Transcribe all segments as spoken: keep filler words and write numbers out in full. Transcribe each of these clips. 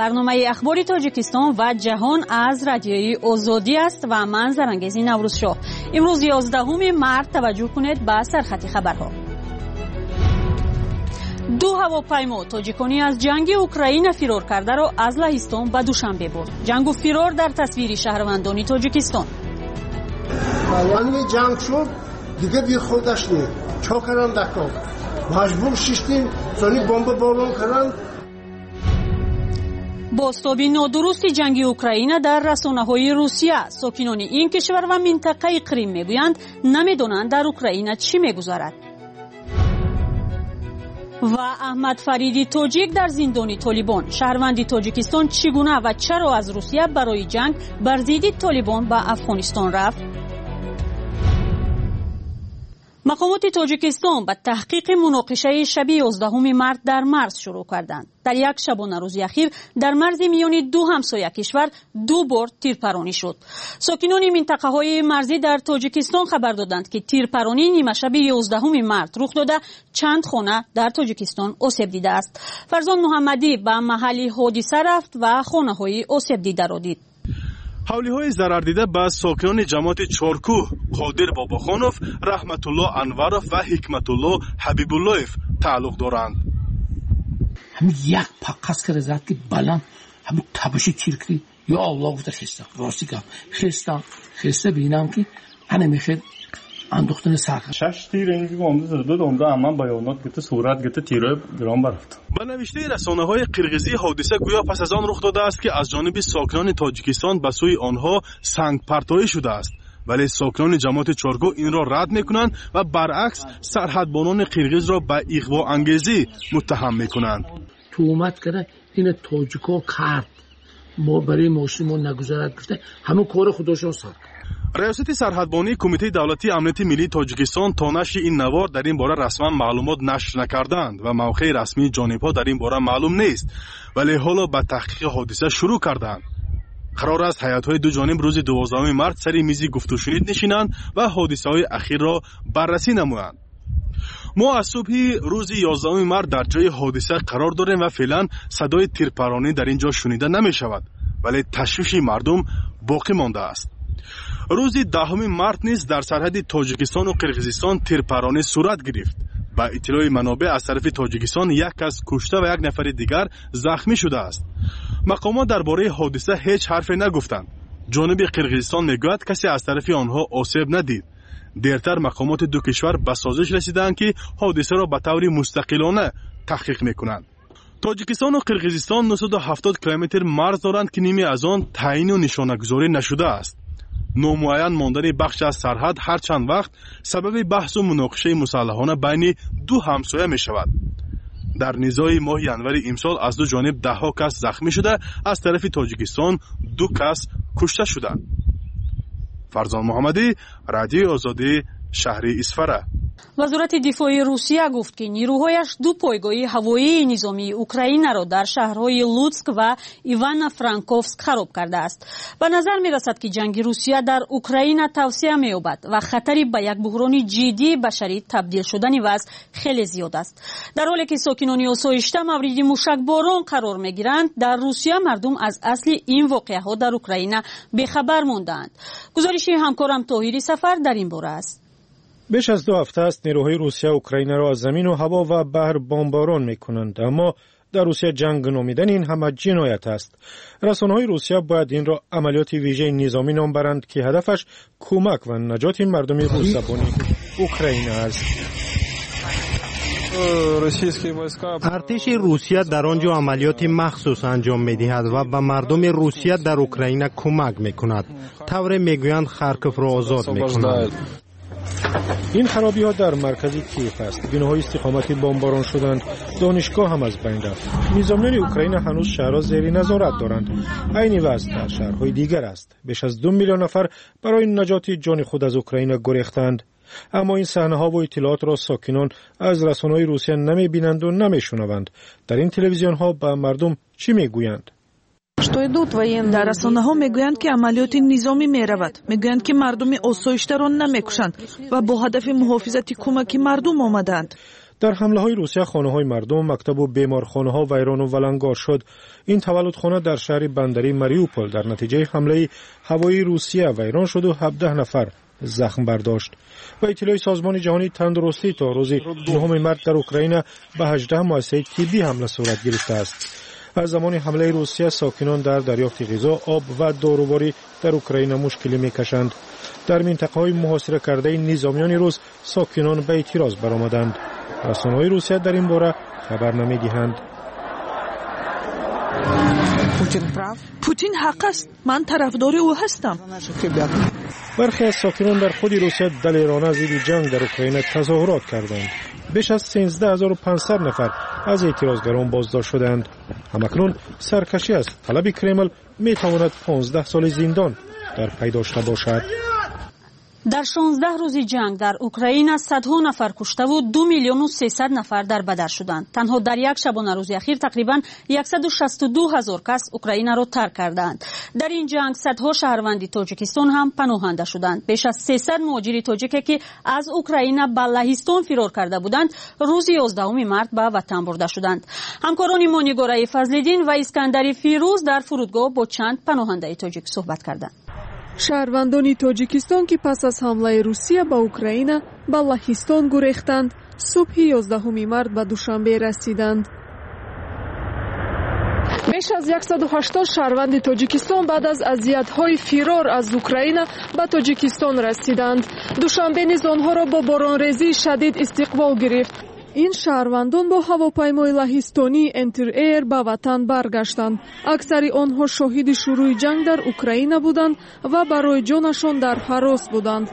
برنامه اخبار تاجیکستان و جهان از رادیوی آزادی است و من زرنگیزی نوروزشاه. امروز یازدهم مارس توجه کنید به سرخط خبرها. دو هواپیما تاجیکانی از جنگ اوکراین فرار کرده را از لهستان به دوشنبه برد. جنگ و فرار در تصویر شهروندان تاجیکستان. وقتی جنگ شد دیگه بی خودش نی چا کردن دکان مجبور شدیم زنی بمب بالون کردن. بازتاب نادرست جنگ اوکراین در رسانه‌های روسیه. ساکنان این کشور و منطقه کریم میگویند نمیدانند در اوکراین چی میگذرد. و احمد فریدی تاجیک در زندان طالبان. شهروندی تاجیکستان چگونه و چرا از روسیه برای جنگ بر ضد طالبان به افغانستان رفت؟ مقامات تاجیکستان به تحقیق مناقشه شب یازدهم مارس در مرز شروع کردند. در یک شبانه روز اخیر در مرز میان دو همسایه کشور دو بار تیرپرانی شد. ساکنان منطقه های مرزی در تاجیکستان خبر دادند که تیرپرانی نیمه شب یازدهم مارس رخ داده چند خانه در تاجیکستان آسیب دیده است. فرزان محمدی به محل حادثه رفت و خانه های آسیب دیده را دید. حولی های ضرر دیده به ساکنان جماعت چارکوه قادر باباخانوف، رحمت الله انوروف و حکمت الله حبیب اللهف تعلق دارند. همین یک پاکس کرده زد که بلند همین تباشی تیر کردی. یا الله گفته خسته راستی کم خسته خسته بینم که هنه میخواد اندوختن سرخ شش تیر اینجا گمده زده دونده اما بیانات گته صورت گته تیره گرام برفت. به نوشته رسانه های قرقیزی حادثه گویا پس از آن رخ داده است که از جانب ساکنان تاجیکستان به سوی آنها سنگ پرتایی شده است، ولی ساکنان جماعت چارکو این را رد میکنند و برعکس سرحدبانان قرقیز را به اغوا انگیزی متهم میکنند. تومت کرده این تاجیکو کرد ما برای مسلمان نگذارد گفته همون کار خودشون سر. ریاست سرحدبانی کمیته دولتی امنیت ملی تاجیکستان تا نشر این نوار در این باره رسما معلومات نشر نکردند و موقع رسمی جانبها در این باره معلوم نیست، ولی حالا به تحقیق حادثه شروع کردند. قرار است هیئت‌های دو جانب روز دوازدهم مارس سر میز گفت و شنید نشینند و حادثه‌های اخیر را بررسی نمایند. ما از صبح روز یازدهم مارس در جای حادثه قرار داریم و فعلا صدای تیرپرانی در اینجا شنیده نمی شود، ولی تشویش مردم باقی مانده است. روز دهم مارس نیز در سرحد تاجیکستان و قرقیزستان تیرپرانی صورت گرفت. با اطلاع منابع از طرف تاجیکستان یک کس کشته و یک نفر دیگر زخمی شده است. مقامات درباره حادثه هیچ حرفی نگفتند. جانب قرقیزستان میگوید کسی از طرف آنها آسیب ندید. دیرتر مقامات دو کشور به سازش رسیدند که حادثه را به طور مستقلانه تحقیق میکنند. تاجیکستان و قرقیزستان نهصد و هفتاد کیلومتر مرز دارند که نیمی از آن تعیین و نشانه‌گذاری نشده است. نامعین ماندن بخش از سرحد هر چند وقت سبب بحث و مناقشه مسلحانه بین دو همسایه می شود. در نزاع ماه ینور امسال از دو جانب ده ها کس زخمی شده، از طرف تاجیکستان دو کس کشته شدند. فرزان محمدی، رادیو آزادی، شهر اصفهان. وزارت دفاع روسیه گفت که نیروهایش دو پایگاه هوایی نظامی اوکراین را در شهرهای لوتسک و ایوانو فرانکوفسک خراب کرده است. به نظر می رسد که جنگ روسیه در اوکراین توسعه می یابد و خطری به یک بحران جدی بشری تبدیل شدن وضع خیلی زیاد است. در حالی که ساکنان آسایشته مورد موشکباران قرار می گیرند، در روسیه مردم از اصل این واقعه ها در اوکراین بیخبر ماندند. گزارش همکارم طاهری سفر در این باره است. بیش از دو هفته است نیروهای روسیه اوکراین را از زمین و هوا و بحر بمباران می‌کنند، اما در روسیه جنگ نامیدن این همه جنایت است. رسانه‌های روسیه باید این را عملیات ویژه نظامی نام برند که هدفش کمک و نجات مردم روس‌زبان اوکراین است. ارتش روسیه در آنجا عملیات مخصوص انجام می‌دهد و به مردم روسیه در اوکراین کمک می‌کند. طور می‌گویند خارکوف را آزاد می‌کنند. این خرابی ها در مرکز کیف است. بناهای استقامتی بمباران شدند، دانشگاه هم از بین رفت. نظامیان اوکراین هنوز شهرها زیر نظارت دارند. عین وضع در شهرهای دیگر است. بیش از دو میلیون نفر برای نجات جان خود از اوکراین گریختند. اما این صحنه ها و اطلاعات را ساکنان از رسانه‌های روسیه نمی بینند و نمی شنوند. در این تلویزیون ها به مردم چی می گویند؟ در رسانه ها میگویند که عملیات نظامی می رود. میگویند که مردم آسایشته را نمیکشند و با هدف محافظت کمک مردم آمدند. در حمله های روسیه خانه های مردم، مکتب و بیمارخانه ها ویران و ولنگار شد. این تولدخانه در شهر بندری ماریوپول در نتیجه حمله هوایی روسیه ویران شد و هفده نفر زخم برداشت. و اطلاع سازمان جهانی تندرستی تا روز نهم مارس در اوکراین به هجده مؤسسه طبی حمله صورت گرفته است. از زمان حمله روسیه ساکنان در دریافت غذا، آب و داروباری در اوکراین مشکلی میکشند. در منطقه های محاصره کرده نظامیان روس ساکنان به اعتراض برآمدند. رسانه‌های روسیه در این باره خبر نمیدهند. پوتین حق است. من طرفدار او هستم. برخی از ساکنان در خود روسیه دلیرانه ضد جنگ در اوکراین تظاهرات کردند. بیش از سیزده هزار و پانصد نفر از اعتراضگران بازداشت شدند. همکنون سرکشی از طلب کرمل می تواند پانزده سال زندان در پی داشته باشد. در شانزده روز جنگ در اوکراین صدها نفر کشته و دو میلیون و سیصد نفر در بدر شدند. تنها در یک شبانه روز اخیر تقریبا صد و شصت و دو هزار کس اوکراین را ترک کردند. در این جنگ صدها شهروند تاجیکستان هم پناهنده شدند. بیش از سیصد مهاجر تاجیک که از اوکراین به لهستان فرار کرده بودند، روز یازدهم مارس به وطن برده شدند. همکاران ما نگاره فضل‌الدین و اسکندر فیروز در فرودگاه با چند پناهنده تاجیک صحبت کردند. شهروندان تاجیکستان که پس از حمله روسیه به اوکراین به لهستان گریختند، صبح یازدهم مارس به دوشنبه رسیدند. بیش از صد و هشتاد شهروند تاجیکستان بعد از اذیت‌های فرار از اوکراین به تاجیکستان رسیدند. دوشنبه نیز آنها را با بارانریزی شدید استقبال گرفت. این شهروندان با هواپیمای لهستانی انتر ایر به وطن برگشتند. اکثر آنها شاهد شروع جنگ در اوکراین بودند و برای جانشان در هراس بودند.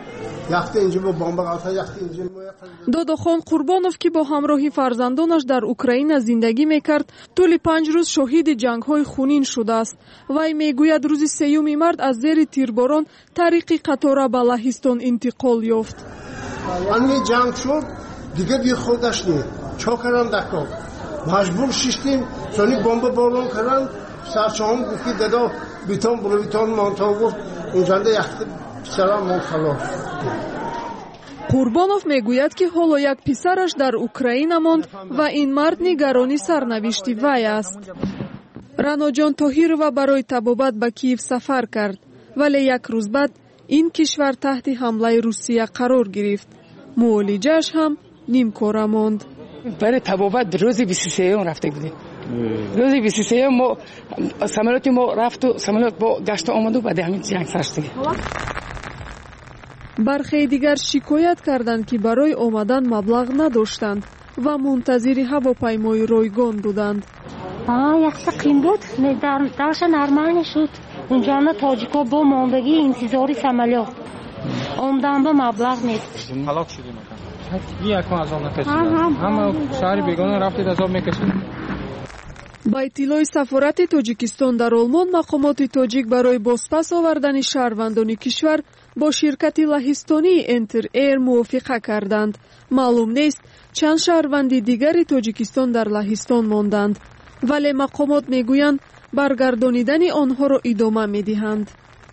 داداخان قربانوف که با همراهی فرزندانش در اوکراین زندگی میکرد، طول پنج روز شاهد جنگ‌های خونین شده است. وی میگوید روز سیوم مارس از زیر تیرباران طریق قطار به لهستان انتقال یافت. آن جنگ شد دیگه بی خودش نی چاکران دکو مجبور شدیم چونی بمب بالون کردن سرچه‌ام گفتی دادا بیتون بلویتون مانتا گفت اونجانده یخت سلام من خلاص. قربانوف میگوید که حالا یک پسرش در اوکراین ماند و این مرد نگرانی سرنوشت وی است. رنا جان طاهرова برای طبابت به کیف سفر کرد، ولی یک روز بعد این کشور تحت حمله روسیه قرار گرفت. معالجه‌اش هم نیمکاره ماند. برای طبابت روز بیست و سه رفته بودیم. روز بیست و سه ما سمالات ما رفت و سمالات با گشت آمد و بعد همین جنگ سرشتگی. برخی دیگر شکایت کردند که برای آمدن مبلغ نداشتند و منتظر هواپیمای رایگان بودند. آه یک سقیم بود در درش نرمانی شد. اونجا نه تاجیکا با ماندگی انتظاری سمالات. آمدن به مبلغ نیست. هلاک شدیم. یک ما از آن نکشید. همه شهر بیگانه رفتید از آب میکشید. با اطلاع سفارت تاجیکستان در آلمان، مقامات تاجیک برای بازپس آوردن شهروندان کشور با شرکت لهستانی انتر ایر موافقه کردند. معلوم نیست چند شهروند دیگر تاجیکستان در لهستان ماندند، ولی مقامات میگویند برگردانیدن آنها را ادامه میدهند.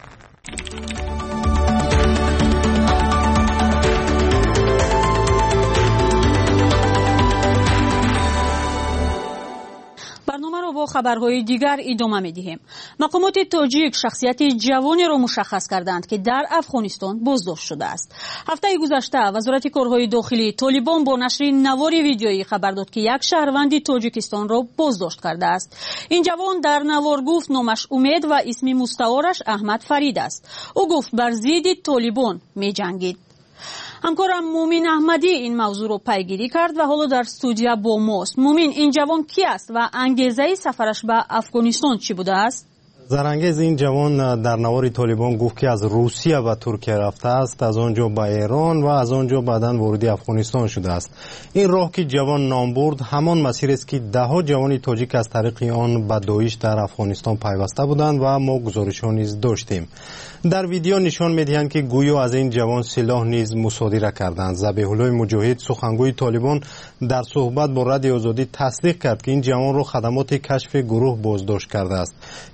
برنامه را با خبرهای دیگر ادامه می‌دهیم. مقامات تاجیک شخصیت جوانی را مشخص کردند که در افغانستان بازداشت شده است. هفته گذشته وزارت کارهای داخلی طالبان با نشر نوار ویدیویی خبر داد که یک شهروند تاجیکستان را بازداشت کرده است. این جوان در نوار گفت نامش امید و اسم مستعارش احمد فرید است. او گفت بر ضد طالبان می‌جنگید. همکارم مومین احمدی این موضوع رو پیگیری کرد و حالا در استودیو با ماست. مومین، این جوان کی است و انگیزه سفرش به افغانستان چی بوده است؟ زرانگیز این جوان در نوار طالبان گفت که از روسیه به ترکیه رفته است، از آنجا به ایران و از آنجا بعداً وارد افغانستان شده است. این راه که جوان نام برد همان مسیر است که ده ها جوان تاجیک از طریق آن به داعش در افغانستان پیوسته بودند و ما گزارش‌ها نیز داشتیم. در ویدیو نشان می‌دهند که گویا از این جوان سلاح نیز مصادره کردند. ذبیح الله مجاهد سخنگوی طالبان در صحبت با رادیو آزادی تصدیق کرد که این جوان را خدمات کشف گروه بازداشت کرده است. این مقام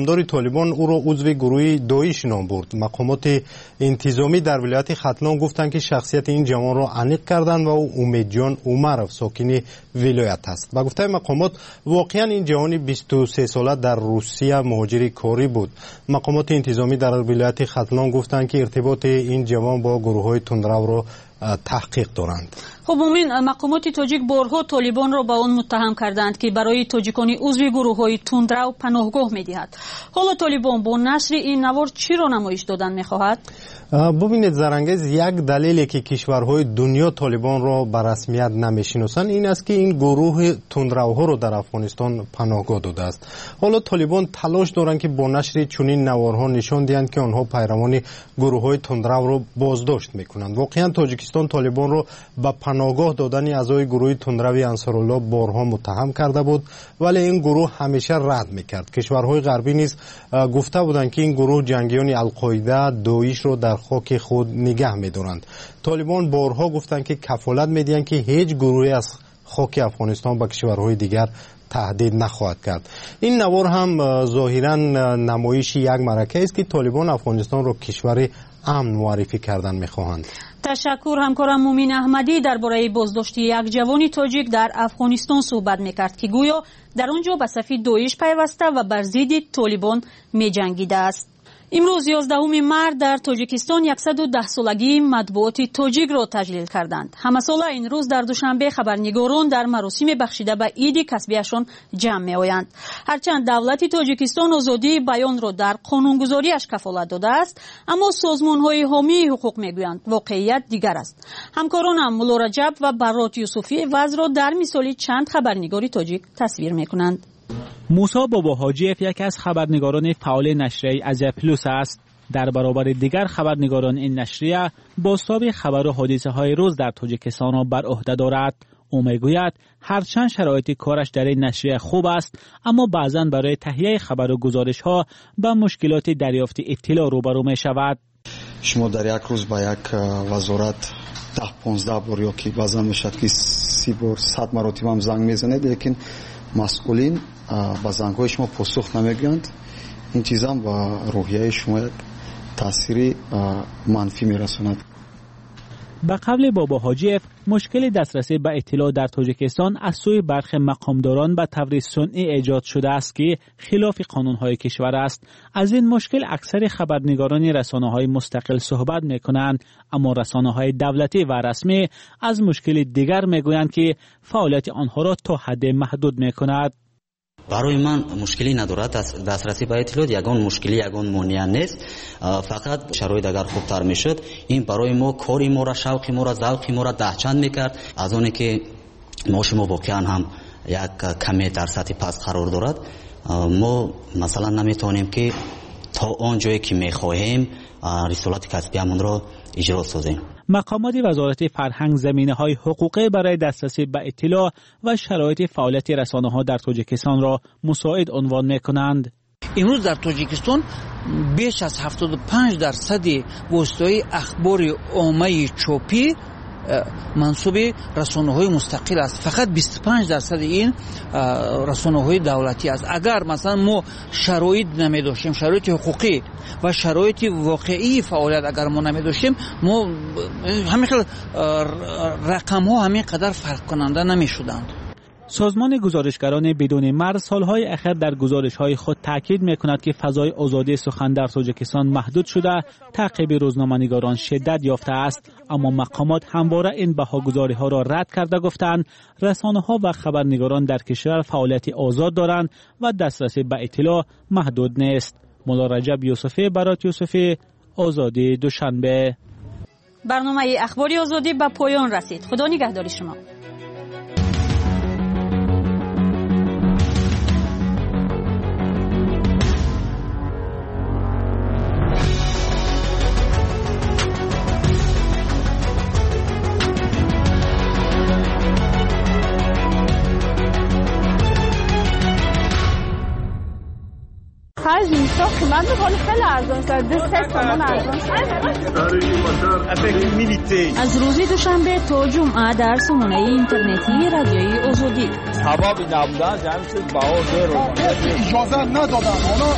نامدار طالبان او را عضو گروه داعش نام برد. مقامات انتظامی در ولایت ختلان گفتند که شخصیت این جوان را انیق کردند و او امیدجان عمرов ساکن ولایت است. با گفته مقامات واقعا این جوان بیست و سه ساله در روسیه مهاجر کاری بود. مقامات انتظامی در ولایت ختلان گفتند که ارتباط این جوان با گروه‌های تندرو را تحقیق دارند. خب امین، مقامات تاجیک بارها طالبان را به آن متهم کردند که برای تاجیکان عضو گروه‌های تندرو پناهگاه می‌دهد. حالا طالبان با نشر این نوار چی را نمایش دادن می‌خواهد؟ ببینید زرانگیز، یک دلیلی که کشورهای دنیا طالبان را به رسمیت نمی‌شناسند این است که این گروه تندروها را در افغانستان پناهگاه داده است. حالا طالبان تلاش دارند که با نشر چنین نوارها نشان دهند که آنها پیروان گروه‌های تندرو را بازداشت می‌کنند. واقعا تاجیکستان طالبان را به پناهگاه دادن اعضای گروه تندروی انصارالله بارها متهم کرده بود، ولی این گروه همیشه رد می‌کرد. کشورهای غربی نیز گفته بودند که این گروه جنگیان القاعده، داعش را در خاک خود نگه می‌دارند. طالبان بارها گفتند که کفالت می‌دهند که هیچ گروهی از خاک افغانستان به کشورهای دیگر تهدید نخواهد کرد. این نوار هم ظاهراً نمایش یک معرکه است که طالبان افغانستان را کشور امن معرفی کردن می‌خواهند. تشکر. همکارم مومین احمدی درباره بازداشت یک جوان تاجیک در افغانستان صحبت می‌کرد که گویا در آنجا به صف داعش پیوسته و بر ضد طالبان می‌جنگیده است. امروز یازدهم مارس در تاجیکستان صد و ده سالگی مطبوعات تاجیک را تجلیل کردند. همه ساله این روز در دوشنبه خبرنگاران در مراسم بخشیده به عید کسبیشان جمع می آیند. هرچند دولت تاجیکستان آزادی بیان را در قانونگذاریش کفالت داده است، اما سازمان‌های حامی حقوق میگویند واقعیت دیگر است. همکارانم مولا رجب و برات یوسفی وضع را در مثال چند خبرنگار تاجیک تصویر میکنند. موسی بابا حاجیف یکی از خبرنگاران فعال نشریه ازیا پلوس است. در برابر دیگر خبرنگاران این نشریه بازتاب خبر و حادثه های روز در تاجیکستان را بر عهده دارد. او میگوید هرچند شرایط کارش در این نشریه خوب است، اما بعضاً برای تهیه خبر و گزارش ها با مشکلات دریافت اطلاع روبرو می شود. شما در یک روز با یک وزارت ده پانزده بار یا که بعضاً میشد که سی بار صد مراتب هم زنگ میزنید، لیکن مسئولین با زنگ‌های شما پاسخ نمیگویند. این چیز هم با روحیه شما تأثیری منفی میرساند. به قول بابا حاجیف مشکل دسترسی به اطلاع در تاجیکستان از سوی برخی مقامداران به طور صنعی ایجاد شده است که خلاف قانون‌های کشور است. از این مشکل اکثر خبرنگاران رسانه‌های مستقل صحبت می‌کنند، اما رسانه‌های دولتی و رسمی از مشکل دیگر می‌گویند که فعالیت آنها را تا حد محدود می‌کند. برای من مشکلی ندارد. دسترسی به اطلاعات یگان مشکلی یگان مانع نیست، فقط شرایط اگر خوبتر میشد این برای ما کاری ما را، شوق ما را، ذوق ما را دهچند میکرد. از اونی که ما شما واقعا هم یک کمی در سطح پست قرار دارد، ما مثلا نمیتونیم که تا آن جایی که میخواهیم رسالت کسبیمون را اجرا سازیم. مقامات وزارت فرهنگ زمینه‌های حقوقی برای دسترسی به اطلاع و شرایط فعالیت رسانه‌ها در تاجیکستان را مساعد عنوان می‌کنند. امروز در تاجیکستان بیش از هفتاد و پنج درصد واسطه‌های اخبار عامه چاپی منصوب رسانه‌های مستقل است. فقط بیست و پنج درصد این رسانه‌های دولتی است. اگر مثلا ما شرایط نمی‌داشتیم، شرایط حقوقی و شرایط واقعی فعالیت اگر ما نمی‌داشتیم، ما همین رقم‌ها همین قدر فرق کننده نمی‌شدند. سازمان گزارشگران بدون مرز سالهای اخیر در گزارش‌های خود تاکید می‌کند که فضای آزادی سخن در تاجیکستان محدود شده، تعقیب روزنامه‌نگاران شدت یافته است، اما مقامات همواره این بهاگزاری‌ها را رد کرده گفتند رسانه‌ها و خبرنگاران در کشور فعالیت آزاد دارند و دسترسی به اطلاع محدود نیست. مولا رجب یوسفی، برات یوسفی، آزادی دوشنبه. برنامه اخباری آزادی به پایان رسید. خدا نگهدار شما. پنج لیتر قیمت خیلی خیلی ارزان شد. دو سه تومن ارزان شد. از روز دوشنبه تا جمعه در سامانه اینترنتی رادیوی آزادی. هوا بی نبودن جمع شد با آزار رو اجازه ندادن. حالا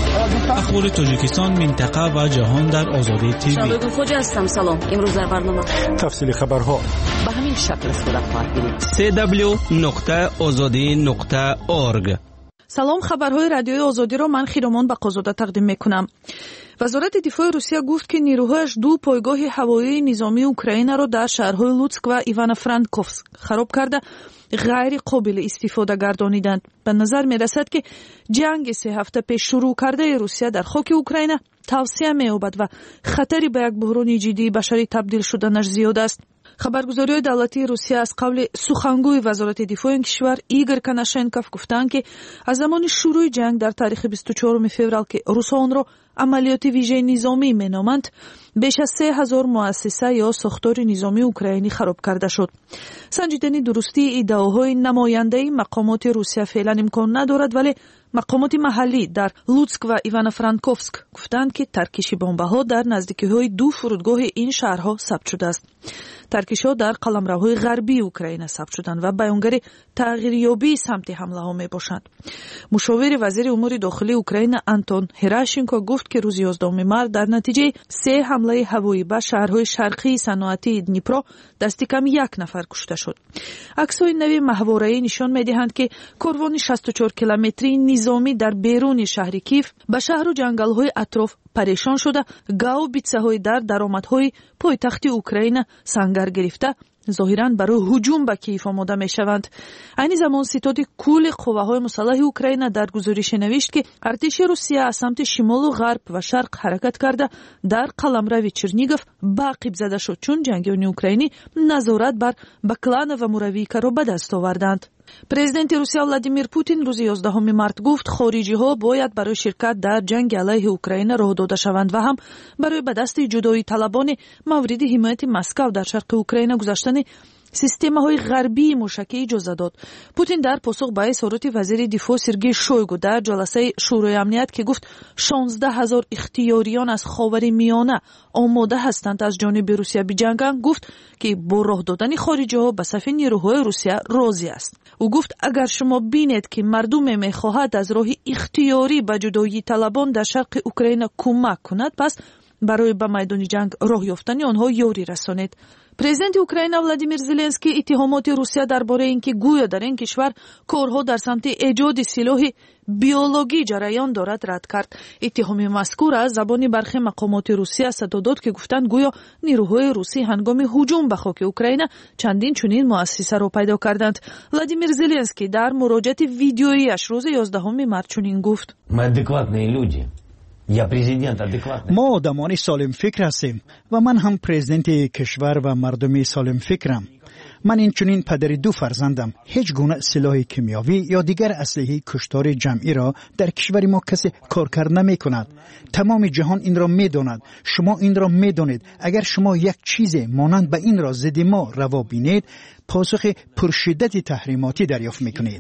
اخبار تاجیکستان، منطقه و جهان در آزادی تیوی. شبگون خوجا هستم. سلام. امروز در برنامه تفصیل خبرها به همین شکل صورت خواهد گرفت. سی دبلیو نقطه آزادی نقطه اورگ. سلام، خبرهای رادیوی آزادی را من خیرمان بقازاده تقدیم میکنم. وزارت دفاع روسیه گفت که نیروهایش دو پایگاه هوایی نظامی اوکراین را در شهرهای لوتسک و ایوانو-فرانکوفسک خراب کرده غیر قابل استفاده گردانیدند. به نظر می رسد که جنگ سه هفته پیش شروع کرده روسیه در خاک اوکراین توسعه می یابد و خطری به یک بحران جدی بشری تبدیل شدنش زیاد است. خبرگزاری دولتی روسیه از قبل سخنگوی وزارت دفاع این کشور ایگور کناشنکوف گفتند که از زمان شروع جنگ در تاریخ بیست و چهارم فوریه که روس‌ها آن را عملیات ویژه نظامی مینامند، بیش از سه هزار مؤسسه یا ساختار نظامی اوکراینی خراب کرده شد. سنجیدن درستی ادعاهای نماینده مقامات روسیه فعلا امکان ندارد، ولی مقامات محلی در لوتسک و ایوانو-فرانکوفسک گفتند که ترکش بمب‌ها در نزدیکی‌های دو فرودگاه این شهرها ثبت شده است. ترکش‌ها در قلمروهای غربی اوکراین ثبت شدند و بیانگر تغییریابی سمت حمله‌ها میباشند. مشاور وزیر امور داخلی اوکراین آنتون هراشنکو گفت که روز یازدهم مارس در نتیجه سه حمله هوایی به شهرهای شرقی صنعتی دنیپرو دست کم یک نفر کشته شد. عکس‌های نوی ماهواره‌ای نشان می‌دهند که کاروان شصت و چهار کیلومتری نظامی در بیرون شهر کیف به شهر و جنگل‌های اطراف پریشان شده، گاو بیتسه‌های در درآمدهای پایتخت اوکراین سنگر گرفته ظاهراً برای هجوم به کیف آماده می‌شوند. این زمان ستاد کل قواهای مسلح اوکراین در گزارش نوشت که ارتش روسیه از سمت شمال و غرب و شرق حرکت کرده در قلمرو چرنیگوف تعقیب زده شد، چون جنگیان اوکراینی نظارت بر بکلان و موراوییکا را به دست آوردند. پرزیدنت روسیه ولادیمیر پوتین روز یازدهم مارس گفت خارجی‌ها باید برای شرکت در جنگ علیه اوکراین راه داده شوند و هم برای به دست جدایی طلبان مورد حمایت مسکو در شرق اوکراین گذاشتن سیستم‌های غربی موشکی اجازه داد. پوتین در پاسخ به اظهارات وزیر دفاع سرگئی شویگو در جلسه شورای امنیت که گفت شانزده هزار اختیاریان از خاورمیانه آماده هستند از جانب روسیه بجنگند، گفت که با راه دادن خارجی‌ها به صف نیروهای روسیه راضی است. او گفت اگر شما بینید که مردم می‌خواهد از راه اختیاری به جدایی طلبان در شرق اوکراین کمک کند، پس برای به میدان جنگ راه یافتن آنها یاری رسانید. پرزیدنت اوکراین ولادیمیر زلنسکی اتهامات روسیه درباره اینکه گویا در این کشور کارها در سمت ایجاد سلاح بیولوژی جریان دارد رد کرد. اتهام مذکور از زبان برخی مقامات روسیه صدا داد که گفتند گویا نیروهای روسی هنگام هجوم به خاک اوکراین چندین چنین مؤسسه را پیدا کردند. ولادیمیر زلنسکی در مراجعه ویدیویی‌اش روز یازدهم مارس چنین گفت: ما آدمان سالم فکر هستیم و من هم پرزیدنت کشور و مردم سالم فکرم. من این چنین پدر دو فرزندم. هیچ گونه سلاح کیمیاوی یا دیگر اسلحه کشتار جمعی را در کشور ما کسی کارکرد نمی کند. تمام جهان این را می داند. شما این را می دانید. اگر شما یک چیز مانند به این را ضد ما روا بینید، پاسخ پرشدت تحریماتی دریافت میکنید.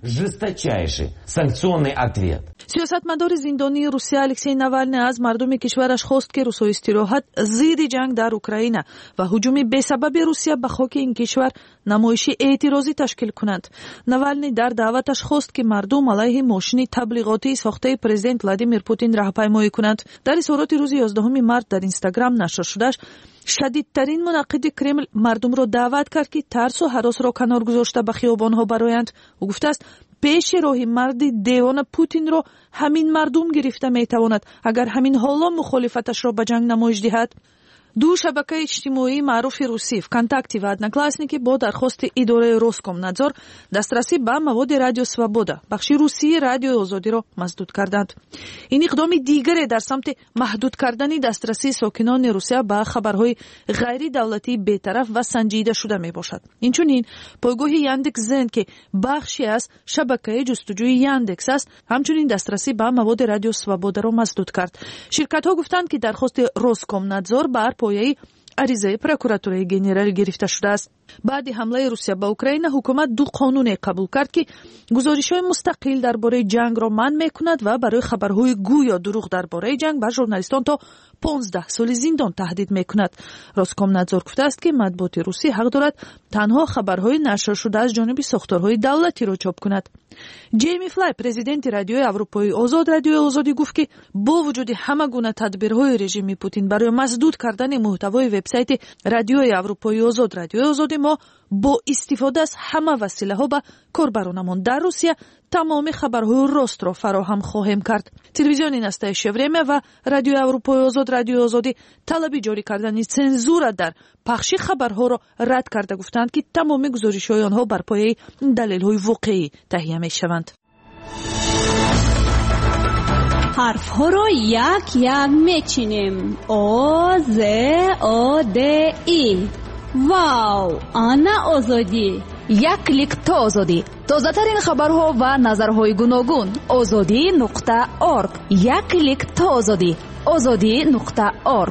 سیاستمدار زندانی روسیه الکسی ناوالنی از مردم کشورش خواست که روزهای استراحت ضد جنگ در اوکراین و هجوم بی‌سبب روسیه به خاک این کشور نمایش اعتراضی تشکیل کنند. ناوالنی در دعوتش خواست که مردم علیه ماشین تبلیغاتی ساخته پرزیدنت ولادیمیر پوتین راهپیمایی کنند. در اظهارات روز یازدهم مارس در اینستاگرام نشر شدهش شدیدترین منعقد کرمل مردم را دعوت کرد که ترس و هراس را کنار گذاشته به خیابان‌ها برآیند. او گفته است پیش راه مرد دیوانه پوتین را همین مردم گرفته میتواند اگر همین حالا مخالفتش را به جنگ نمایش دهد. دو شبکه اجتماعی معروف روسی ВКонтакте و одноклассники با درخواست اداره روسکومنادزور دسترسی به مواد رادیو سوابودا بخش روسی رادیو آزادی را مسدود کردند. این اقدام دیگری در سمت محدود کردن دسترسی ساکنان روسیه به خبرهای غیر دولتی بی‌طرف و سنجیده شده می باشد. اینچنین پایگاه یاندکس زن که بخشی از شبکه جستجوی یاندکس است همچنین دسترسی به مواد رادیو سوابودا را مسدود کرد. شرکت ها گفتند که درخواست روسکومنادزور بر پایه عریضه پروکوراتوره گنرال گرفته شده است. баъди ҳамлаи русия ба украина ҳукумат ду қонуне қабул кард ки гузоришҳои мустақил дар бораи ҷангро манъ мекунад ва барои хабарҳои гӯё дурӯғ дар бораи ҷанг ба журналистон то понздаҳ соли зиндон таҳдид мекунад. Роскомнадзор гуфтааст ки матбуоти русӣ ҳақ дорад танҳо хабарҳои нашршуда аз ҷониби сохторҳои давлатиро чоп кунад. Ҷейми Флай, президенти радиои Аврупои озод, радиои озодӣ гуфт ки бо вуҷуди ҳама гуна тадбирҳои режими Путин барои маздуд кардани муҳтавои вебсайти радиои Аврупои озод, радиои озодӣ, мо бо истифода аз ҳама василаҳо ба корбаронамон дар Русия тамоми хабарҳои ростро фароҳам хоҳем кард. Телевизиони настоящее время ва радиои Аврупои озод, радиои озодӣ талаби ҷорӣ кардани цензура дар пахши хабарҳоро рад карда гуфтанд ки тамоми гузоришҳои онҳо бар пояи далелҳои воқеӣ таҳия мешаванд. ҳарфҳоро як як мечинем. о з о д и. вау, ана озодӣ. як клик то озодӣ. тозатарин хабарҳо ва назарҳои гуногун. озодӣ нуқта орг. як клик то озодӣ. озодӣ нуқта орг.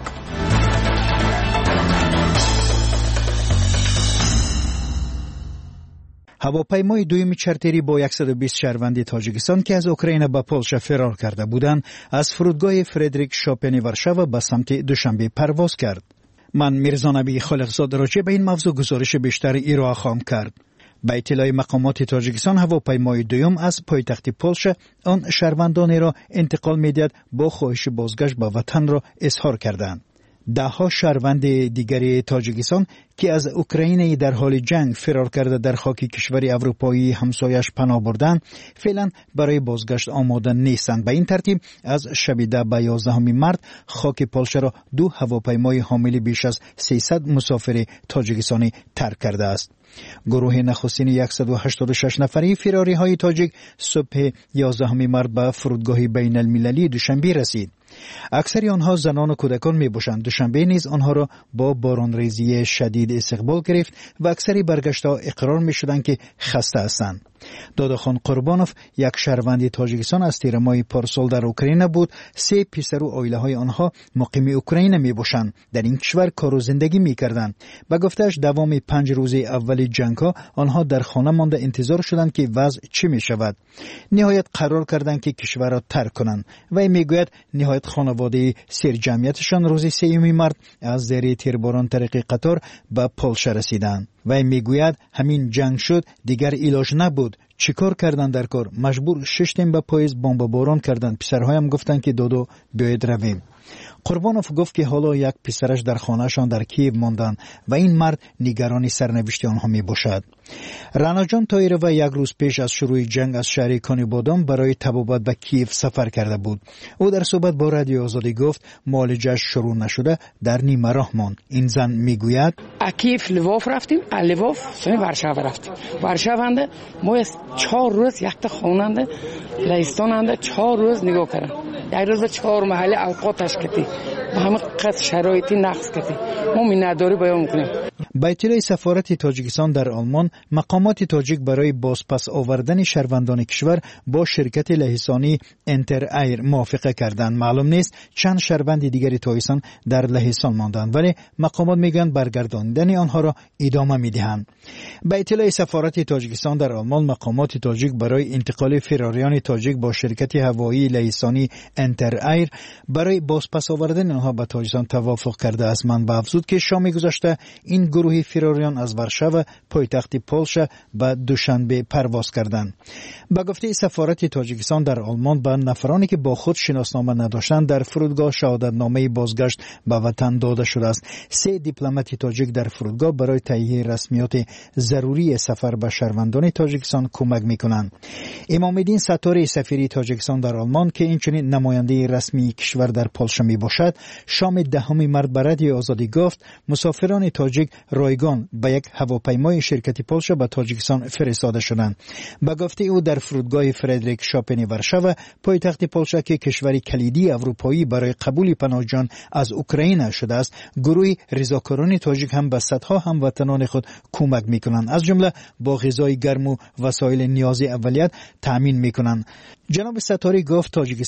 ҳавопаймои дуюми чартери бо яксаду бист шаҳрванди тоҷикистон ки аз Украина ба Полша фирор карда буданд, аз фурудгоҳи Фредрик Шопени Варшава ба самти Душанбе парвоз кард. ман Мирзонабии Холиқзод роҷеъ ба ин мавзӯъ гузориши бештари ироа хоҳам кард. ба иттилои мақомоти Тоҷикистон, ҳавопаймои дуюм аз пойтахти Полша он шаҳрвандонеро интиқол медиҳад бо хоҳиши бозгашт ба ватанро изҳор карданд. даҳҳо шаҳрванди дигари Тоҷикистон ки аз Украинаи дар ҳоли ҷанг фирор карда дар хоки кишвари аврупоии ҳамсояш паноҳ бурданд, феълан барои бозгашт омода нестанд. ба ин тартиб аз шаби да ба ёздаҳуми март хоки Полшаро ду ҳавопаймои ҳомили беш аз сесад мусофири тоҷикистонӣ тарк кардааст. гурӯҳи нахустини яксаду ҳаштоду шаш нафари фирориҳои тоҷик субҳи ёздаҳуми март ба фурудгоҳи байналмилалии Душанбе расид. аксари онҳо занону кӯдакон мебошанд. Душанбе низ онҳоро бо боронрезии шадид истиқбол гирифт ва аксари баргаштаҳо иқрор мешуданд ки хаста ҳастанд. Додахон Қурбонов, як шаҳрванди Тоҷикистон, аз тири моҳи порсол дар Украина буд. се писару оилаҳои онҳо муқими Украина мебошанд. дар ин кишвар кору зиндагӣ мекарданд. ба гуфтааш давоми панҷ рӯзи аввали ҷангҳо онҳо дар хона монда интизор шуданд ки вазъ чӣ мешавад. ниҳоят қарор карданд ки кишварро тарк кунанд. вай мегӯяд ниҳоят хонаводаи серҷамъияташон рӯзи сеюми март аз зери тирборон тариқи қатор ба Полша расиданд. вай мегӯяд ҳамин ҷанг шуд, дигар илоҷ набуд. чӣ кор кардан дар кор? маҷбур шиштем ба поезд бомбаборон карданд. писарҳоям гуфтанд ки додо биёед равем. Қурбонов гуфт ки ҳоло як писараш дар хонаашон дар Киев монданд ва ин мард нигарони сарнавишти онҳо мебошад. Раноҷон Тоирова як рӯз пеш аз шурӯи ҷанг аз шаҳри Конибодон барои табобат ба Киев сафар карда буд. ӯ дар суҳбат бо Радиои Озодӣ гуфт муолиҷааш шурӯъ нашуда дар нима роҳ монд. ин зан мегӯяд: а Киев Львов рафтим, а Львов сони Варшава рафтим. Варшаванда мо чор рӯз якта хонанда лаистонанда чор рӯз нигоҳ кардам. як рӯза чор маҳалли алқоташ кардем. ба ҳамин қад шароити нақс кардем. мо миннатдорӣ баён мекунем. ба иттилои сафорати Тоҷикистон дар Олмон, мақомоти тоҷик барои бозпас овардани шаҳрвандони кишвар бо ширкати лаҳисонии Enter Air мувофиқа карданд. маълум нест чанд шаҳрванди дигари Тоҷикистон дар лаҳисон монданд, вале мақомот мегӯянд баргардондани онҳоро идома медиҳанд. ба иттилои сафорати Тоҷикистон дар Олмон, мақомоти тоҷик барои интиқоли фирориёни тоҷик бо ширкати ҳавоии лаҳисонии Enter Air барои бозпас овардани онҳо ба Тоҷикистон тавофуқ кардааст. манбаъ афзуд ки шоми гузашта ин гурӯҳи фирориён аз Варшава, пойтахти Полша, ба Душанбе парвоз карданд. ба гуфтаи сафорати Тоҷикистон дар Олмон, ба нафароне ки бо худ шиноснома надоштанд дар фурудгоҳ шаҳодатномаи бозгашт ба ватан дода шудааст. се дипломати тоҷик дар фурудгоҳ барои таҳиияи расмиёти зарурии сафар ба шаҳрвандони Тоҷикистон кӯмак мекунанд. Имомиддин Саттори, сафири Тоҷикистон дар Олмон, ки инчунин намояндаи расмии кишвар дар Полша мебошад, шоми даҳуми март ба Радиои Озодӣ гуфт мусофирони тоҷик ройгон ба як ҳавопаймои ширкати Полша ба Тоҷикистон фиристода шуданд. ба гуфтаи ӯ дар фурудгоҳи Фредрик Шопени Варшава, пойтахти Полша ки кишвари калидии аврупоӣ барои қабули паноҳҷӯён аз Украина шудааст, гурӯҳи ризокорони тоҷик ҳам ба садҳо ҳамватанони худ кӯмак мекунанд, аз ҷумла бо ғизои гарму васоили ниёзи аввалият таъмин мекунанд. ҷаноби Сатторӣ гуфт тоҷикистониҳо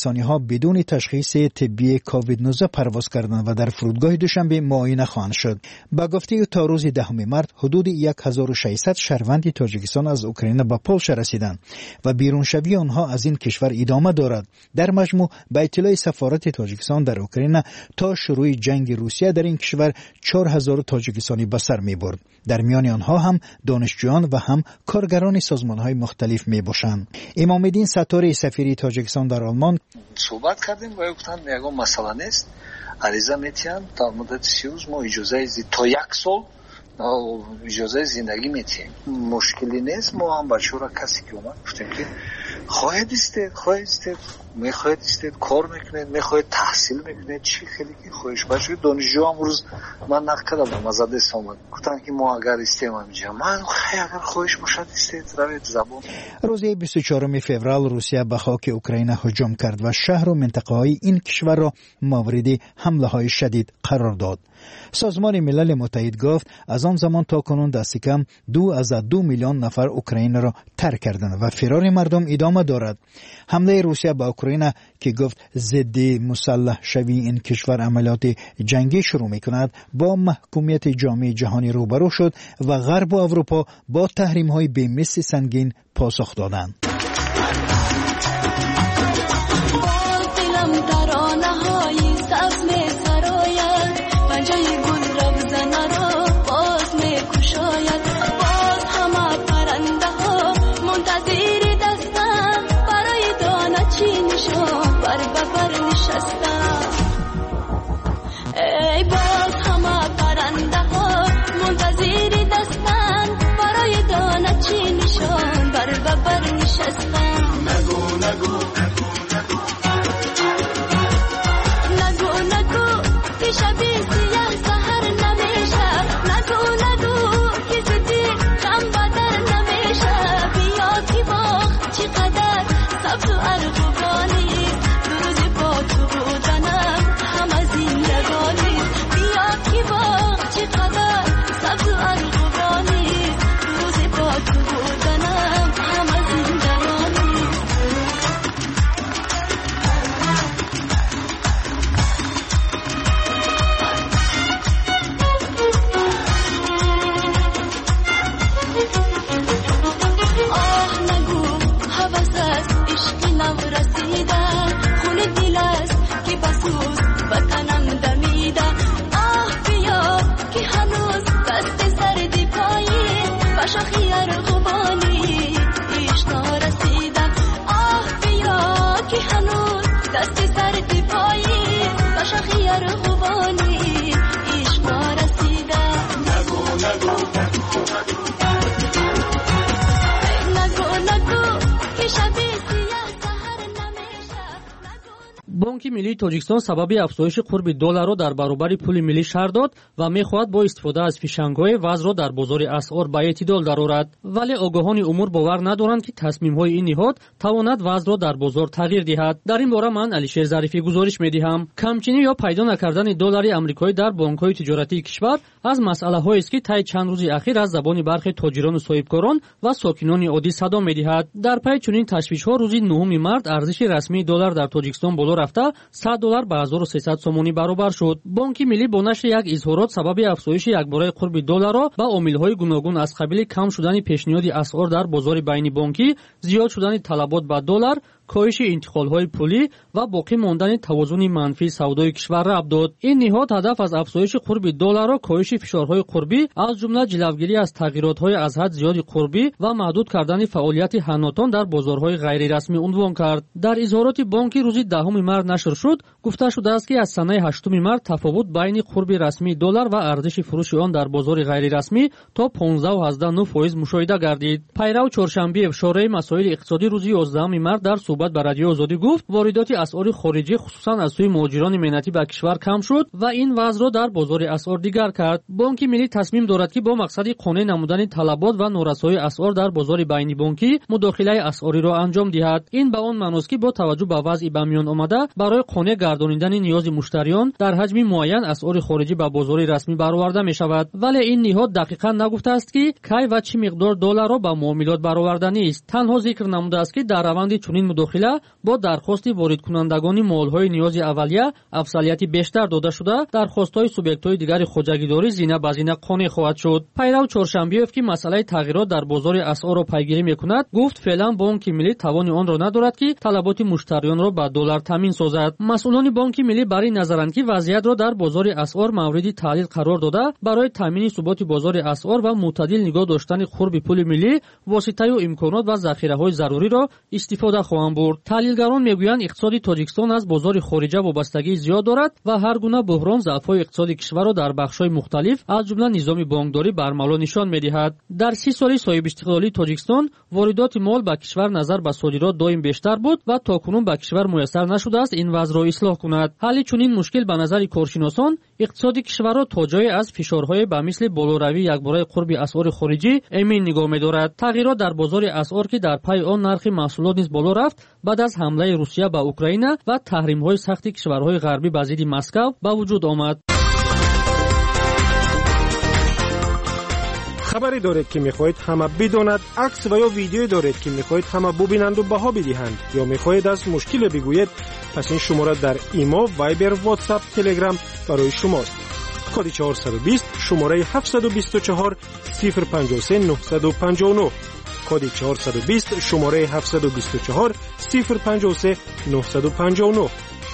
بدون تشخیص طبی کووید نوزده پرواز کردند و در فرودگاه دوشنبه معاینه خواهند شد. با گفته او تا روز دهم مارس حدود هزار و ششصد شهروند تاجیکستان از اوکراین به پولش رسیدند و بیرونشوی آنها از این کشور ادامه دارد. در مجموع به اطلاع سفارت تاجیکستان در اوکراین تا شروع جنگ روسیه در این کشور چهار هزار تاجیکستانی به سر می‌برد. در میان آنها هم دانشجویان و هم کارگران سازمان‌های مختلف میباشند. امام الدین ستاره سفیر تاجیکستان در آلمان صحبت کردیم و گفتن یگان مسئله نیست. عریضه میتین تا مدت سی روز ما اجازه زی تا یک سال اجازه زندگی میتیم. مشکلی نیست. ما هم بچه را کسی که اومد گفتیم که خواهد استید خواهد استید میخواهد استید کار میکنید میخواهد تحصیل میکنید چی خیلی که خواهش بچه دانشجو هم روز من نقل کردم از دست آمد گفتن که ما اگر استیم همینجا من اگر خواهش باشد استید روید زبان. روز بیست و چهارم فوریه روسیه به خاک اوکراین هجوم کرد و شهر و منطقه های این کشور را مورد حمله های شدید قرار داد. سازمان ملل متحد گفت از آن زمان تا کنون دست کم دو از دو میلیون نفر اوکراین را ترک کردند و فرار مردم ادامه دارد. حمله روسیه به اوکراین که گفت ضد مسلح شوی این کشور عملیات جنگی شروع می‌کند با محکومیت جامعه جهانی روبرو شد و غرب و اروپا با تحریم‌های بی‌مثل سنگین پاسخ دادند. بانک ملی تاجیکستان سبب افزایش قرب دلار را در برابر پول ملی شرح داد و می‌خواهد با استفاده از فیشنگ‌های وضع را در بازار اسعار به اعتدال درآورد. ولی آگاهان امور باور ندارند که تصمیم‌های این نهاد تواند وضع را در بازار تغییر دهد. در این باره من علیشیر ظریفی گزارش می‌دهم. کمچینی یا پیدا نکردن دلار آمریکایی در بانک‌های تجارتی کشور از مسئله‌هایی است که طی چند روز اخیر از زبان برخی تاجران و صاحبکاران و ساکنان عادی صدا می‌دهد. در پی چنین تشویش‌ها روز نهم مارس ارزش رسمی دلار در تاجیکستان بالا رفته صد دلار به هزار و سیصد سومانی برابر شد. بانک ملی با نشر یک اظهارات سبب افزایش یکباره قرب دلار را به عامل‌های گوناگون از قبیل کم شدن پیشنهاد اسعار در بازار بین بانکی، زیاد شدن طلبات به دلار، کاهش انتقال‌های پولی و باقی ماندن توازن منفی سودای کشور را داد. این نهاد هدف از افزایش قرب دلار و کاهش فشارهای قربی از جمله جلوگیری از تغییرات‌های از حد زیاد قربی و محدود کردن فعالیت حناتان در بازارهای غیر رسمی عنوان کرد. در اظهارات بانکی روز دهم مارس نشر شد، گفته شده است که از سنه هشتم مارس تفاوت بین قرب رسمی دلار و ارزش فروش آن در بازار غیر رسمی تا پانزده و هزده و نه فیصد مشاهده گردید. پیرو چهارشنبه شورای مسائل اقتصادی روز یازدهم مارس در صحبت با رادیو آزادی گفت واردات اسعار خارجی خصوصا از سوی مهاجران مهنتی به کشور کم شد و این وضع را در بازار اسعار دیگر کرد. بانک ملی تصمیم دارد که با مقصد قانع نمودن طلبات و نورسایی اسعار در بازار بین بانکی مداخله اسعاری را انجام دهد. این به آن معنی است که با توجه به وضع به میان آمده برای قانع گردانیدن نیاز مشتریان در حجم معین اسعار خارجی به بازار رسمی برآورده می شود. ولی این نهاد دقیقاً نگفته است که کی و چه مقدار دلار را به معاملات برآورده نیست. تنها ذکر نموده است که در روند چنین مداخله мудохила бо дархости воридкунандагони молҳои ниёзи аввалия афзалияти бештар дода шуда дархостҳои субъектҳои дигари хоҷагидорӣ зина ба зина қонеъ хоҳад шуд. пайрав чоршанбиёв ки масъалаи тағйирот дар бозори асъорро пайгирӣ мекунад гуфт феълан бонки миллӣ тавони онро надорад ки талаботи муштариёнро ба доллар таъмин созад. масъулони бонки миллӣ барои назаранд ки вазъиятро дар бозори асъор мавриди таҳлил қарор дода барои таъмини суботи бозори асъор ва мӯътадил нигоҳ доштани қурби пули миллӣ воситаю имконот ва захираҳои заруриро истифода хоҳанд бурд. таҳлилгарон мегӯянд иқтисоди тоҷикистон аз бозори хориҷа вобастагии зиёд дорад ва ҳар гуна буҳрон заъфҳои иқтисоди кишварро дар бахшҳои мухталиф аз ҷумла низоми бонкдорӣ бармало нишон медиҳад. дар си соли соҳибистиқлолии тоҷикистон воридоти мол ба кишвар назар ба содирот доим бештар буд ва токунун ба кишвар муяссар нашудааст ин вазъро ислоҳ кунад. ҳалли чунин мушкил ба назари коршиносон иқтисоди кишварро то ҷое аз фишорҳое ба мисли болоравии якбораи қурби асъори хориҷӣ эмин нигоҳ медорад. тағйирот дар бозори асъор ки дар пайи он нархи маҳсулот низ боло рафт баъд аз ҳамлаи русия ба украина ва таҳримҳои сахти кишварҳои ғарбӣ ба зидди москав ба вуҷуд омад. хабаре доред ки мехоҳед ҳама бидонад, акс ва ё видеое доред ки мехоҳед ҳама бубинанду баҳо бидиҳанд ё мехоҳед аз мушкиле бигӯед, пас ин шумора дар имо, вайбер, ватсап, телеграм барои шумост. коди чаҳорсад и бист шумораи ҳафтсад и бисту чаҳор сифр панҷоҳ се нӯҳсаду панҷоҳ нӯҳ коди чаҳорсад и бист шумораи ҳафтсад и бисту чаҳор сифр панҷоҳ се нӯҳсаду панҷоҳ нӯҳ.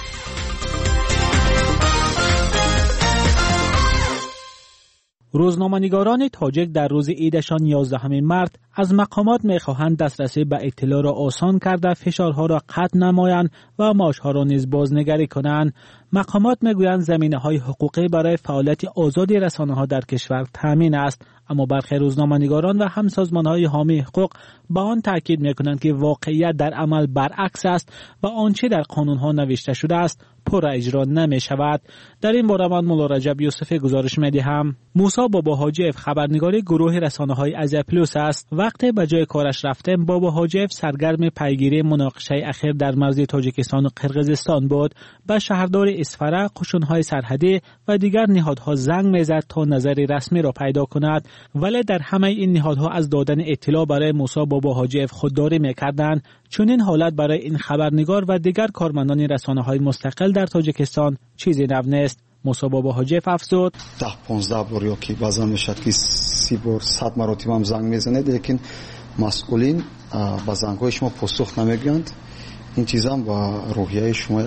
روزنامه‌نگاران تاجیک در روز عیدشان یازدهم مارس از مقامات می‌خواهند دسترسی به اطلاع را آسان کرده فشارها را قطع نمایند و معاشها را نیز بازنگری کنند. مقامات میگویند زمینه‌های حقوقی برای فعالیت آزادی رسانه‌ها در کشور تامین است، اما برخی روزنامه‌نگاران و همسازمان‌های حامی حقوق با آن تاکید می‌کنند که واقعیت در عمل برعکس است و آنچه در قانون‌ها نوشته شده است پر اجرا نمی‌شود. در این باره من مولا رجب یوسف گزارش می‌دهم. موسی بابا حاجیف خبرنگار گروه رسانه‌های ازیا پلوس است. وقتی به جای کارش رفتم بابا حاجیف سرگرم پیگیری مناقشه اخیر در مرز تاجیکستان و قرقیزستان بود. به شهردار اسفره، قشون‌های سرحدی و دیگر نهادها زنگ می‌زد تا نظری رسمی را پیدا کند، ولی در همه این نهادها از دادن اطلاع برای موسی بابا حاجیف خودداری می‌کردند. چون این حالت برای این خبرنگار و دیگر کارمندان رسانه‌های مستقل در تاجیکستان چیزی نو نیست. موسی بابا حاجیف افزود: ده پانزده بار یا که بعضا میشد که سی بار صد مراتب هم زنگ میزنه، لیکن مسئولین با زنگ‌های شما پاسخ نمیگیرند. این چیزا هم با روحیه شما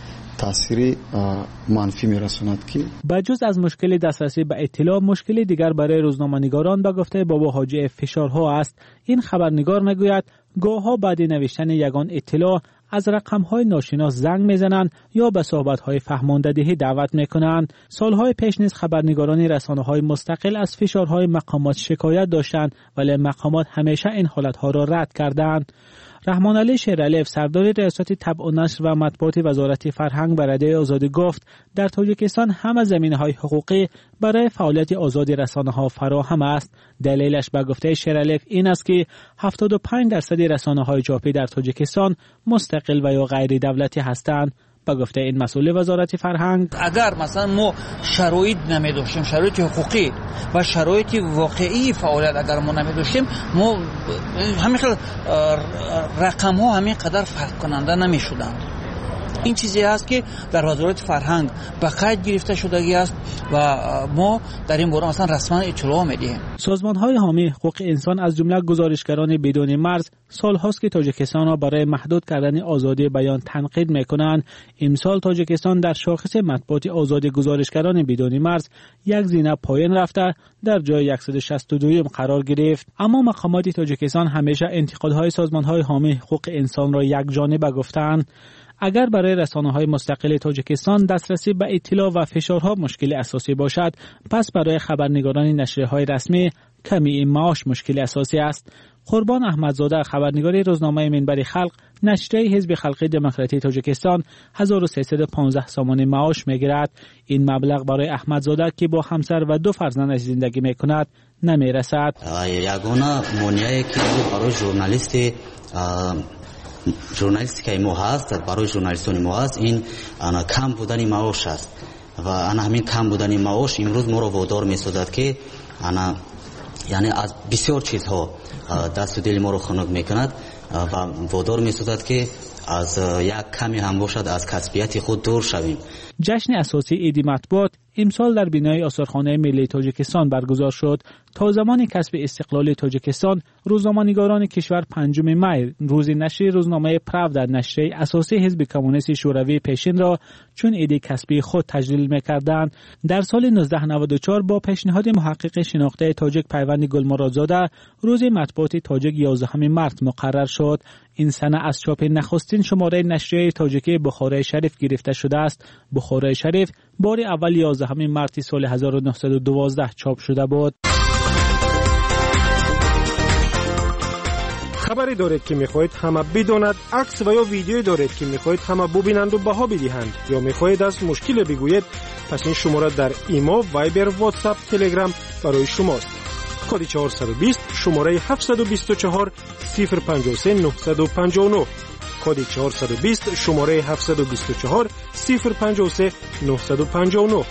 تأثیری منفی میرسوند. که بجز از مشکل دسترسی به اطلاع، مشکل دیگر برای روزنامه‌نگاران به گفته بابا حاجیف فشارها است. این خبرنگار میگوید گاه‌ها بعد نوشتن یگان اطلاع از رقم‌های ناشناس زنگ میزنند یا به صحبت‌های فهماندهی دعوت میکنند. سال‌های پیش نیز خبرنگاران رسانه‌های مستقل از فشارهای مقامات شکایت داشتند، ولی مقامات همیشه این حالت‌ها را رد کردند. رحمان علی شیرعلیف سردار ریاست طبع و نشر و مطبوعات وزارت فرهنگ و رادیوی آزادی گفت در تاجیکستان همه زمینه‌های حقوقی برای فعالیت آزادی رسانه‌ها فراهم است. دلیلش به گفته شیرعلیف این است که هفتاد و پنج درصد رسانه‌های چاپی در تاجیکستان مستقل و یا غیر دولتی هستند. با گفته این مسئول وزارت فرهنگ، اگر مثلا ما شرایط نمی‌داشتیم، شرایط حقوقی و شرایط واقعی فعالیت اگر ما نمی‌داشتیم، ما همین رقم‌ها همین قدر فرق کننده نمی‌شدند. این چیزی است که در وزارت فرهنگ به قید گرفته شدگی است و ما در این باره مثلا رسما اطلاع میدیم. سازمان‌های حامی حقوق انسان از جمله گزارشگران بدون مرز سال‌هاست که تاجیکستان را برای محدود کردن آزادی بیان تنقید می‌کنند. امسال تاجیکستان در شاخص مطبوعات آزادی گزارشگران بدون مرز یک زینه پایین رفته در جای صد و شصت و دو قرار گرفت. اما مقامات تاجیکستان همیشه انتقادهای سازمان‌های حامی حقوق انسان را یکجانبه گفتند. اگر برای رسانه‌های مستقل تاجیکستان دسترسی به اطلاع و فشارها مشکل اساسی باشد، پس برای خبرنگاران نشریه‌های رسمی کمی این معاش مشکل اساسی است. قربان احمدزاده خبرنگار روزنامه منبر خلق نشریه حزب خلقی دموکراتی تاجیکستان هزار و سیصد و پانزده سامان معاش می‌گیرد. این مبلغ برای احمدزاده که با همسر و دو فرزندش زندگی می‌کند نمی‌رسد. یگانه مانعی که برای ژورنالیست ژورنالیستیکای ما هست، برای ژورنالیستان ما هست، این کم بودن معاش است و انا همین کم بودن معاش امروز ما رو وادار می‌سازد که انا یعنی از بسیار چیزها دست و دل ما رو خنک می‌کند و وادار می‌سازد که از یک کمی هم باشد از کسبیت خود دور شویم. جشن اساسی عید مطبوعات امسال در بنای آثارخانه ملی تاجیکستان برگزار شد. تا زمان کسب استقلال تاجیکستان، روزنامه‌نگاران کشور پنجم می روز نشر روزنامه پراودا نشریه اساسی حزب کمونیست شوروی پیشین را چون عید کسبی خود تجلیل می‌کردند. در سال نوزده نود و چهار با پیشنهاد محقق شناخته تاجیک پیوند گلمرادزاده روز مطبوعات تاجیک یازدهم مارس مقرر شد. این سنه از چاپ نخستین شماره نشریه تاجیکی بخارای شریف گرفته شده است. بخارای شریف بار اول یازدهم مارس سال هزار و نهصد و دوازده چاپ شده بود. خبری دارید که میخواهید همه بداند، عکس و یا ویدیویی دارید که میخواهید همه ببینند و بها بدهند، یا میخواهید از مشکل بگویید، پس این شماره در ایما، وایبر، واتساپ، تلگرام برای شماست. کد چهارصد و بیست شماره هفتصد و بیست و چهار صفر پنجاه و سه نهصد و پنجاه و نه. کد چهارصد و بیست شماره هفتصد و بیست و چهار صفر پنجاه و سه نهصد و پنجاه و نه.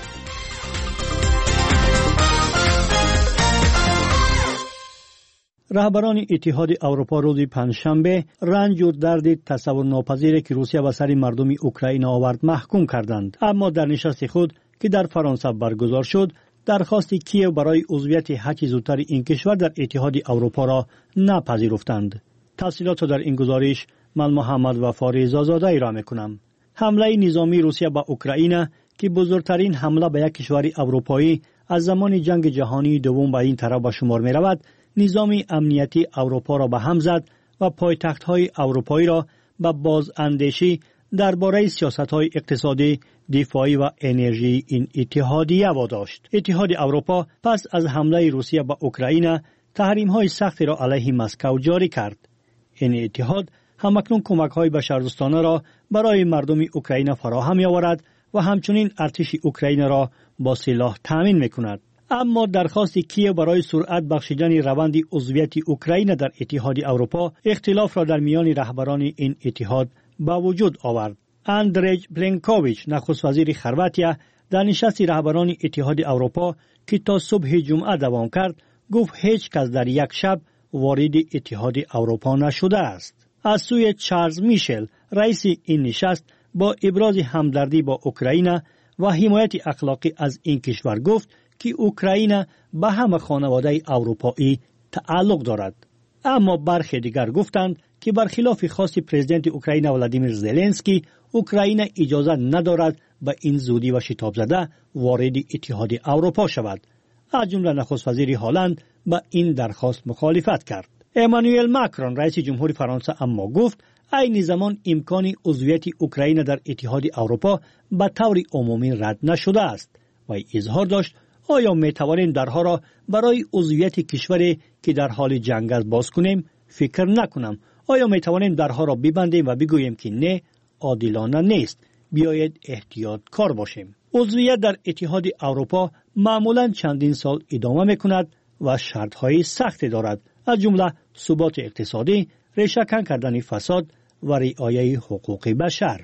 رهبران اتحاد اروپا روز پنجشنبه رنج و درد تصور ناپذیری که روسیه به سر مردم اوکراین آورد محکوم کردند، اما در نشست خود که در فرانسه برگزار شد درخواست کیو برای عضویت هرچه زودتر این کشور در اتحاد اروپا را نپذیرفتند. تفصیلات را در این گزارش من محمد وفا رضازاده ارائه می‌کنم. حمله نظامی روسیه به اوکراین که بزرگترین حمله به یک کشور اروپایی از زمان جنگ جهانی دوم به این طرف به شمار می‌رود، نظام امنیتی اروپا را به هم زد و پایتخت‌های اروپایی را به بازاندیشی درباره سیاست‌های اقتصادی، دفاعی و انرژی این اتحادیه واداشت. اتحاد اروپا پس از حمله روسیه به اوکراین تحریم‌های سختی را علیه مسکو جاری کرد. این اتحاد همکنون کمک‌های بشردوستانه را برای مردم اوکراین فراهم می‌آورد و همچنین ارتش اوکراین را با سلاح تامین می‌کند. اما درخواست کیو برای سرعت بخشیدن روند عضویت اوکراین در اتحاد اروپا اختلاف را در میان رهبران این اتحاد با وجود آورد. اندریج پلنکوویچ نخست وزیر خرواتیا در نشست رهبران اتحاد اروپا که تا صبح جمعه دوام کرد گفت هیچ کس در یک شب وارد اتحاد اروپا نشده است. از سوی چارلز میشل رئیس این نشست با ابراز همدردی با اوکراین و حمایت اخلاقی از این کشور گفت که اوکراین به همه خانواده اروپایی تعلق دارد. اما برخی دیگر گفتند که برخلاف خواست پرزیدنت اوکراین ولادیمیر زلنسکی، اوکراین اجازه ندارد به این زودی و شتاب زده وارد اتحاد اروپا شود. از جمله نخست وزیر هلند به این درخواست مخالفت کرد. امانوئل ماکرون رئیس جمهور فرانسه اما گفت عین زمان امکان عضویت اوکراین در اتحاد اروپا به طور عمومی رد نشده است و اظهار داشت آیا می توانیم درها را برای عضویت کشوری که در حال جنگ است باز کنیم؟ فکر نکنم. آیا می توانیم درها را ببندیم و بگوییم که نه، عادلانه نیست. بیایید احتیاط کار باشیم. عضویت در اتحاد اروپا معمولا چندین سال ادامه می کند و شرطهای سختی دارد، از جمله ثبات اقتصادی، ریشه‌کن کردن فساد و رعایت حقوق بشر.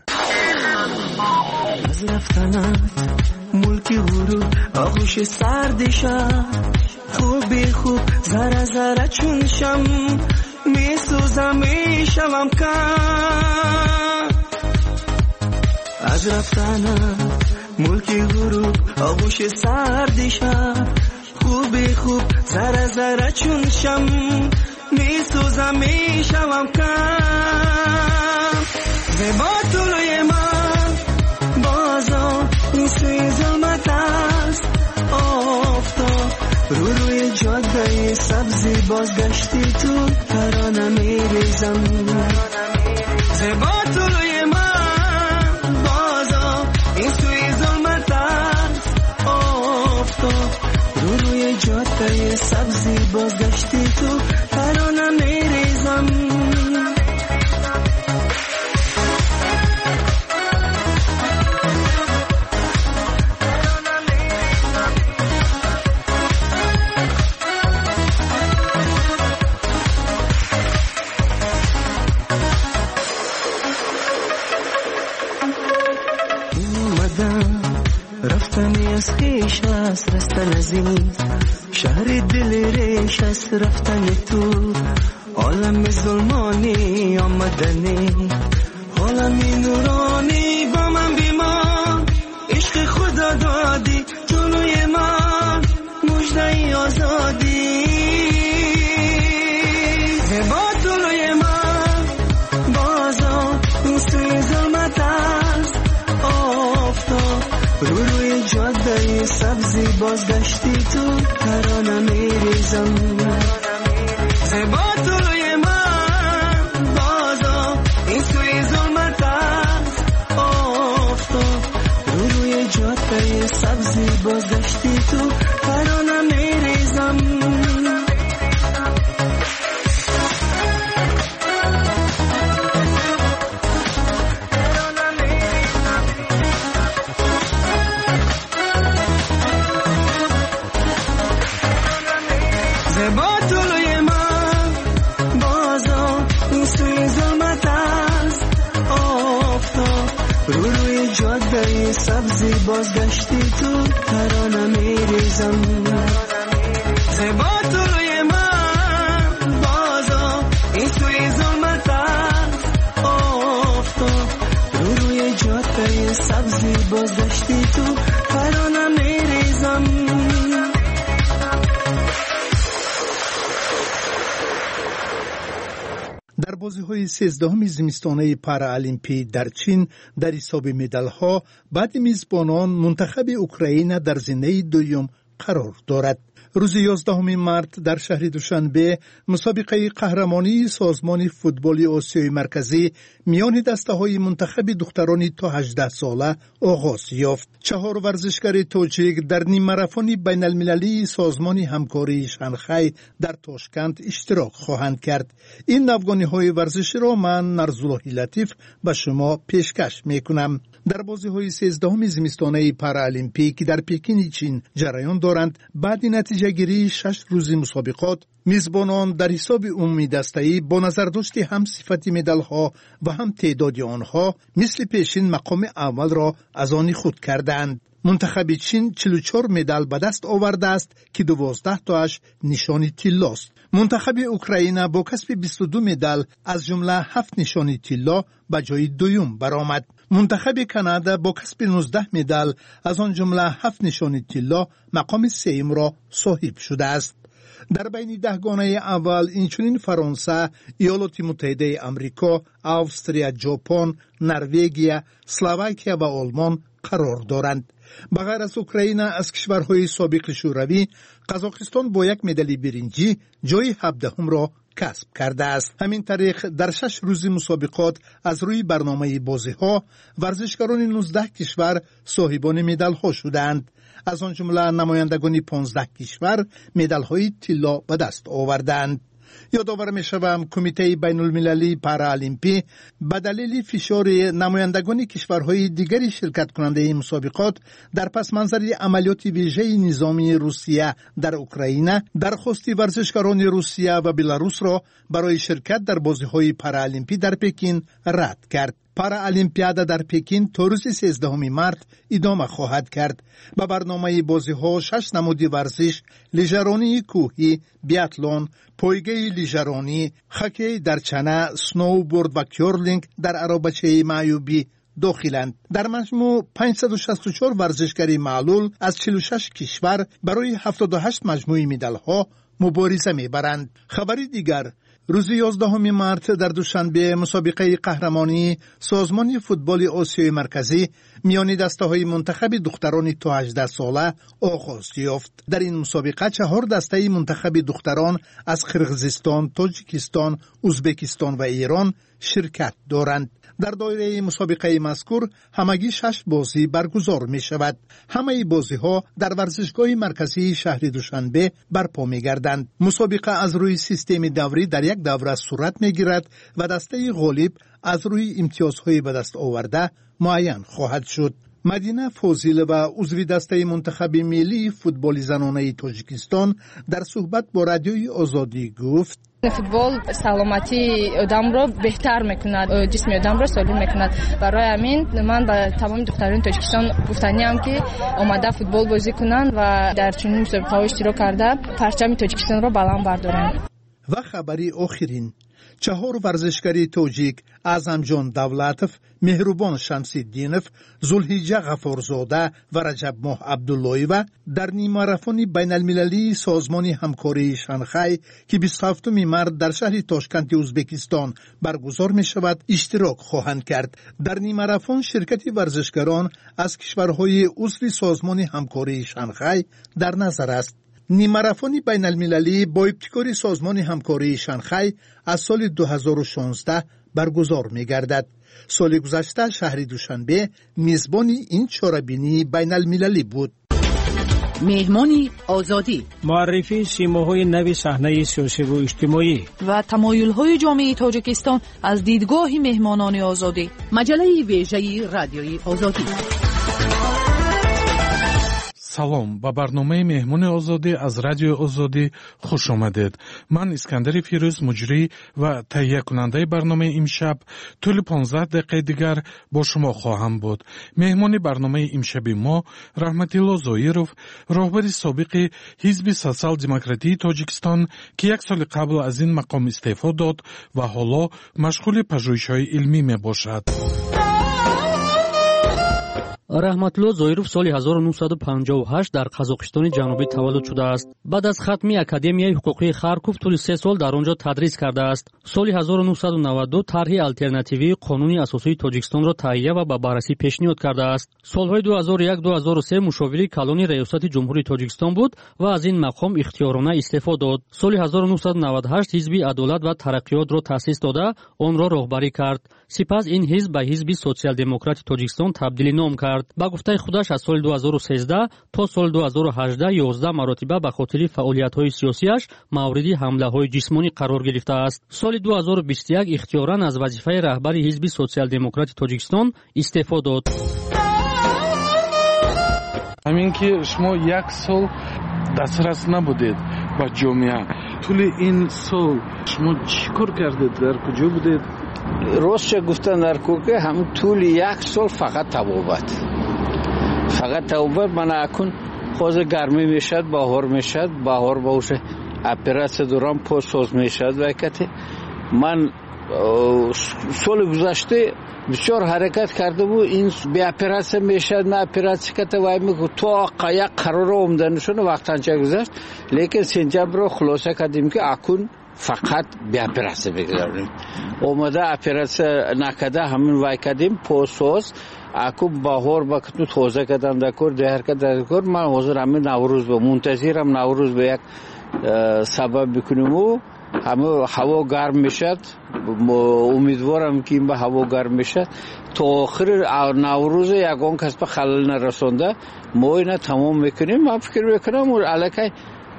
از رفتنت ملکی غرور آغوش سردشم، خوبی خوب ذره ذره چون شم می سوزم می شوم کم. از رفتنت ملکی غرور آغوش سردشم، خوبی خوب ذره ذره چون شم می سوزم می شوم کم. زیبا طلوی من بازا این سوی ظلمت است، آفتاب رو روی جاده سبزی بازگشتی تو ترانه می ریزم. زیبا طلوی من بازا این سوی ظلمت است، آفتاب رو روی جاده سبزی بازگشتی تو ترانه می ریزم. رفتنی از خیش است، رستن از این شهر دل ریش است، رفتن تو عالم ظلمانی آمدنی عالمی نورانی با من بیمان عشق خدا دادی جلوی من مژده آزادی زیبا جلوی من بازا این سوی ظلمت است آفتاب رو روی جاده سبزی بازگشتی تو ترانه میریزم زیبا جلوی من بازا این سوی ظلمت است آفتاب رو روی جاده سبزی بازگشتی تو ترانه میریزم زیبا جلوی من بازا این سوی ظلمت است آفتاب رو روی جاده سبزی بازگشتی تو ترانه میریزم زیبا جلوی من بازا این سوی ظلمت است آفتاب رو روی جاده سبزی بازگشتی تو ترانه میریزم در بازی‌های سیزدهم زمستانه پارالیمپی در چین در حساب مدال‌ها بعد میزبانان منتخب اوکراین در زینه دوم قرار دارد. روز یازدهم مارس در شهر دوشنبه مسابقه قهرمانی سازمان فوتبال آسیای مرکزی میان دسته‌های منتخب دختران تا هجده ساله آغاز یافت. چهار ورزشکار تاجیک در نیم ماراتون بین المللی سازمان همکاری شانگهای در تاشکند اشتراک خواهند کرد. این نوگانی‌های ورزشی را من نرزالله لطیف به شما پیشکش میکنم. در بازی‌های سیزدهم زمستانه پارالیمپیک که در پکین چین جریان دارند، بعد نتیجه گیری شش روز مسابقات میزبانان در حساب عمومی دسته‌ای با نظرداشت هم صفت مدال‌ها و هم تعداد آنها مثل پیشین مقام اول را از آن خود کردند. منتخب چین چهل و چهار مدال به دست آورده است که دوازده تاش نشان طلاست. منتخب اوکراین با کسب بیست و دو مدال از جمله هفت نشان طلا به جای دوم برآمد. منتخب کانادا با کسب نوزده مدال از آن جمله هفت نشان طلا مقام سوم را صاحب شده است. در بین دهگانه اول اینچنین فرانسه، ایالات متحده آمریکا، استرالیا، ژاپن، نروژ، اسلواکیه و آلمان قرار دارند. بغیر از اوکراین از کشورهای سابق شوروی، قزاقستان با یک مدال برنجی جای هفدهم را کسب کرده است. همین طریق در شش روز مسابقات از روی برنامه بازی‌ها ورزشکاران نوزده کشور صاحبان مدال‌ها شدند. از آن جمله نمایندگان پانزده کشور مدال‌های طلا به دست آوردند. یادآور می‌شوم کمیته بین المللی پارالیمپی به دلیل فشار نمایندگان کشورهای دیگری شرکت کننده این مسابقات در پس منظر عملیات ویژه نظامی روسیه در اوکراین درخواست ورزشکاران روسیه و بلاروس را برای شرکت در بازی‌های پارالیمپی در پکین رد کرد. پارالیمپیادا در پکین تا روز سیزدهم مارس ادامه خواهد کرد. با برنامه بازی‌ها شش نماد ورزش، لیژرانی کوهی، بیاتلون، پایگاه لیژرانی، هاکی در چانه، سنوبورد و کورلینگ در عربچه معیوبی داخلند. در مجموع پانصد و شصت و چهار ورزشکار معلول از چهل و شش کشور برای هفتاد و هشت مجموعه مدال‌ها مبارزه می‌برند. خبری دیگر، روز یازدهم مارس در دوشنبه مسابقه قهرمانی سازمان فوتبال آسیای مرکزی میان دسته‌های منتخب دختران تا هجده ساله آغاز یافت. در این مسابقه چهار دسته منتخب دختران از قرقیزستان، تاجیکستان، ازبکستان و ایران شرکت دارند. در دایره مسابقه مذکور همگی شش بازی برگزار می شود. همه بازی ها در ورزشگاه مرکزی شهر دوشنبه برپا می گردند. مسابقه از روی سیستم دوری در یک دوره صورت می گیرد و دسته غالب از روی امتیازهای به دست آورده معین خواهد شد. مدینه فاضل و عضو دسته منتخب ملی فوتبال زنانه تاجیکستان در صحبت با رادیوی آزادی گفت: فوتبال سلامتی آدم را بهتر میکند، جسم آدم را سالم میکند. برای همین من به تمام دختران تاجیکستان گفتنی ام که آماده فوتبال بازی کنند و در چنین مسابقه‌ها اشتراک کرده پرچم تاجیکستان را بلند بردارند. و خبری آخرین، چهار ورزشکاری توجیک اعظمجان دولتов، مهربان شمس‌الدینov، زلحجه غفارزاده و رجب ماه عبداللهی‌و در نیمه‌ماراتون بین المللی سازمان همکاری شانگهای که بیست و هفتم مارس در شهر تاشکند ازبکستان برگزار می شود اشتراک خواهند کرد. در نیمه‌ماراتون شرکت ورزشکاران از کشورهای عضو سازمان همکاری شانگهای در نظر است. نیمه‌ماراتون بین المللی با ابتکار سازمان همکاری شانگهای از سال دو هزار و شانزده برگزار می گردد. سال گذشته شهر دوشنبه میزبان این چهاربینی بین المللی بود. مهمانی آزادی، معرفی سیماهای نوی صحنه سیاسی و اجتماعی و تمایل‌های جامعه تاجیکستان از دیدگاه مهمانان آزادی. مجله ویژه رادیوی آزادی. салом ба барномаи меҳмони озодӣ аз радиои озодӣ хуш омадед. Ман Искандари Фирӯз, муҷрӣ ва таҳиякунандаи барномаи имшаб тӯли понздаҳ дақиқаи дигар бо шумо хоҳам буд. меҳмони барномаи имшаби мо Раҳматилло Зоиров, роҳбари собиқи ҳизби социал-демократии Тоҷикистон, ки як соли қабл аз ин мақом истеъфо дод ва ҳоло машғули пажӯҳишҳои илмӣ мебошад. раҳматулло зоиров соли ҳазору нуҳсаду панҷоҳу ҳашт дар қазоқистони ҷанубӣ таваллуд шудааст. баъд аз хатми академияи ҳуқуқии Харков тӯли се сол дар он ҷо тадрис кардааст. соли ҳазору нуҳсаду наваду ду тарҳи алтернативии қонуни асосии Тоҷикистонро таҳия ва ба баррасӣ пешниҳод кардааст. солҳои ду ҳазору як - ду ҳазору се мушовири калони раёсати ҷумҳури Тоҷикистон буд ва аз ин мақом ихтиёрона истеъфо дод. соли ҳазору нуҳсаду наваду ҳашт ҳизби адолат ва тараққиётро таъсис дода, онро роҳбарӣ кард. сипас ин ҳизб ба ҳизби социал-демократи Тоҷикистон табдили ном кард. ба гуфтаи худаш аз соли ду ҳазору сездаҳ то соли ду ҳазору ҳаждаҳ ёздаҳ маротиба ба хотири фаъолиятҳои сиёсиаш мавриди ҳамлаҳои ҷисмонӣ қарор гирифтааст. соли ду ҳазору бисту як ихтиёран аз вазифаи раҳбари ҳизби социал-демократи Тоҷикистон истеъфо дод. ҳамин ки шумо як сол дастрас набудед ба ҷомеа, тӯли ин сол шумо чӣ кор кардед, дар куҷо будед? ростша гуфтан дар кӯка ҳамин тӯли як сол фақат табобат фақат табобат мана акун ҳозир гармӣ мешад, баҳор мешад, баҳор бауша оператсия дорам, посоз мешад. вайкате ман соли гузашта бисёр ҳаракат кардаму ин беоператсия мешад, на оператсия ката вай мегӯ то як қарора омданашона вақтанча гузашт, лекин сентябрро хулоса кардем ки акун фақат беоператсия бигузаронем. омада оператсия накарда ҳамин вай кардем, посоз акун баҳор ба кату тоза кардам дакор, деҳар кардам дакор. ман ҳозир ҳамин наврӯз ба мунтазирам, наврӯз ба як сабаб бикунему ҳама ҳаво гарм мешад. умедворам ки ин ба ҳаво гарм мешад. то охири наврӯз ягон кас ба халал нарасонда мо ина тамом мекунем. ман фикр мекунам аллакай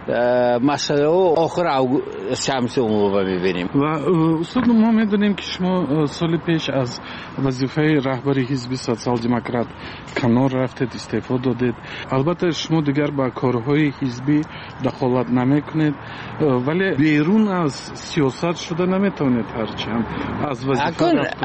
масъалаҳо охир шамси умуба мебинем. ва устод мо медонем ки шумо соли пеш аз вазифаи раҳбари ҳизби социал-демократ канор рафтед, истеъфо додед. албатта шумо дигар ба корҳои ҳизбӣ дахолат намекунед, вале берун аз сиёсат шуда наметавонед ҳарчанд аз вазифа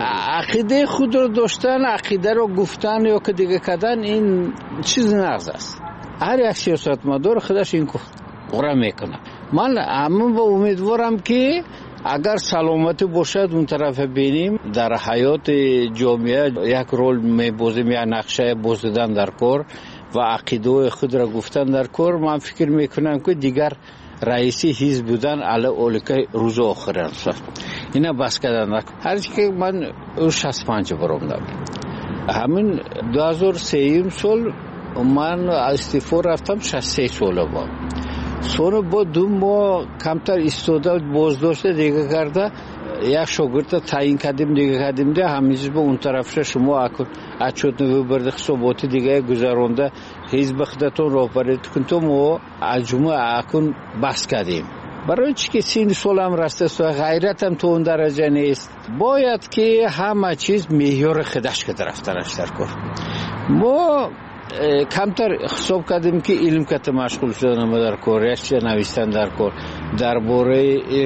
ақидаи худро доштан, ақидаро гуфтан ё ки дига кардан ин чизи нағз аст. ҳар як сиёсатмадор худаш ин قرار میکنم. من همون با امیدوارم که اگر سلامتی باشد اون طرف بینیم در حیات جامعه یک رول میبازیم، یک نقشه بازدن در کار و عقیده خود را گفتن در کار. من فکر میکنم که دیگر رئیسی حزب بودن علی اولکه روز آخر است. اینا بس کردن هر چی که من شصت و پنج برام دارم. همین دو هزار و سه سال من استعفا رفتم، شصت و سه ساله بود. سونا با دو ماه کمتر ایستاده بازداشت دیگه کرده، یک شاگرد تعیین کردیم دیگه کردیم ده همیشه به اون طرفش شما اکن اچوت نوی برده حسابات دیگه گذرانده حزب خودتون راهبری کن تو ما اجماع اکن بس کردیم. برای چی که سین سال هم رسته است و غیرت هم تو اون درجه نیست، باید که همه چیز معیار خودش که رفتنش در کار. ما کمتر حساب کردیم که علم کت مشغول شدن در کار، رشته نوشتن در کار، درباره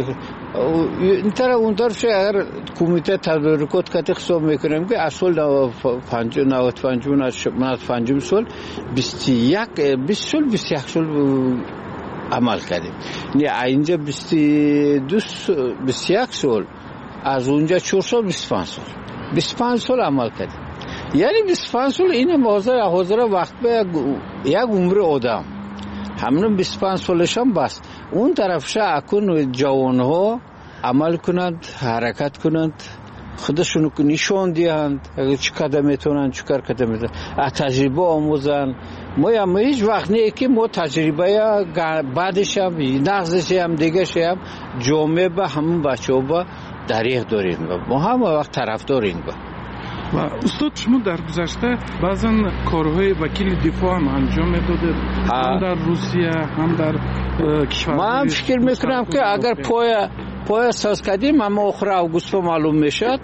این طرح اون طرف اگر کمیته تدارکات کت حساب میکنیم که اصل نود و پنج سال بیست و یک بیست سال بیست و یک سال عمل کردیم. نه اینجا بیست و دو بیست و یک سال از اونجا چهار سال بیست و پنج سال بیست و پنج سال عمل کرد. یعنی بیست و پنج سال این موضوع حاضر وقت به یک عمر آدم همون بیست و پنج سالش هم بس. اون طرفش اکن جوان ها عمل کنند، حرکت کنند، خودشون نشون دهند چه قدم میتونن چه کار قدم میتونن، از تجربه آموزن. ما هم هیچ وقت نه که ما تجربه بعدش هم نقضش هم دیگه هم جامعه به همون بچه ها با دریغ داریم. ما هم وقت طرف داریم. و استاد شما در گذشته بعضا کارهای وکیل دفاع هم انجام میدادید، هم در روسیه هم در کشور. من فکر میکنم که اگر پای پای اساس کردیم اما آخر اوگوست معلوم میشد،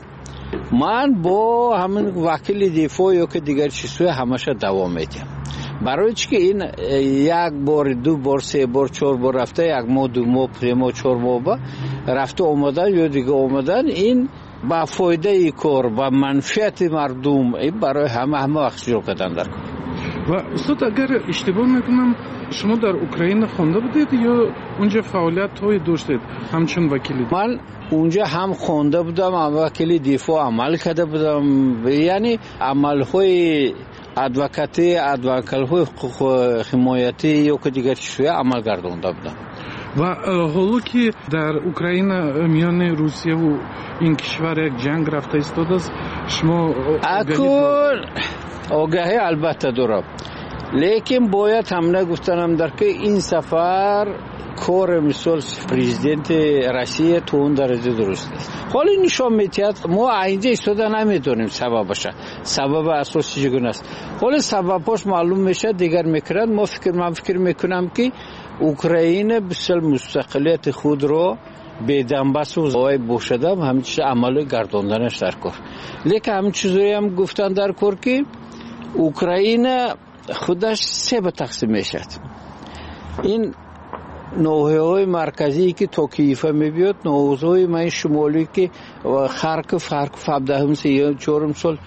من با همین وکیل دفاع یا که دیگر چیزهای همشه دوام میدم. برای چی که این یک بار دو بار سه بار چهار بار رفته، یک ماه دو ماه سه ماه چهار ماه با رفته اومدن یا دیگه اومدن، این با فایده ای کار با منفعت مردم برای همه همه وقت شروع کردن در کار. و استاد اگر اشتباه نکنم شما در اوکراین خونده بودید یا اونجا فعالیت های داشتید همچون وکیل؟ من اونجا هم خونده بودم، هم وکیل دفاع عمل کرده بودم. یعنی عمل های ادوکاتی، ادوکال های حمایتی یا که دیگر چیزهای عمل گردانده بودم. و حالا که در اوکراین میان روسیه و این کشور یک جنگ رفته ایستاده است، شما اکون آگاهی البته دارم، لیکن باید هم نگفتنم در که این سفر کار مثال پرزیدنت روسیه تو اون درجه درست است. حالا نشان میتید ما اینجا ایستاده نمیدونیم سببش، سبب اساسی چگونه است. حالا سببش معلوم میشه دیگر میکنند. ما فکر من فکر میکنم که اوکراین بسیار مستقلیت خود رو به دنباس و زوای بوشدم همین چیز عمل گرداندنش در کار. لیکن همین چیزایی هم گفتن در کار که اوکراین خودش سه به تقسیم میشد. این نوهای مرکزی که تا کیفه میبیاد، نوهای من شمالی که خارکوف خارکوف هفدهم سی چهارم سال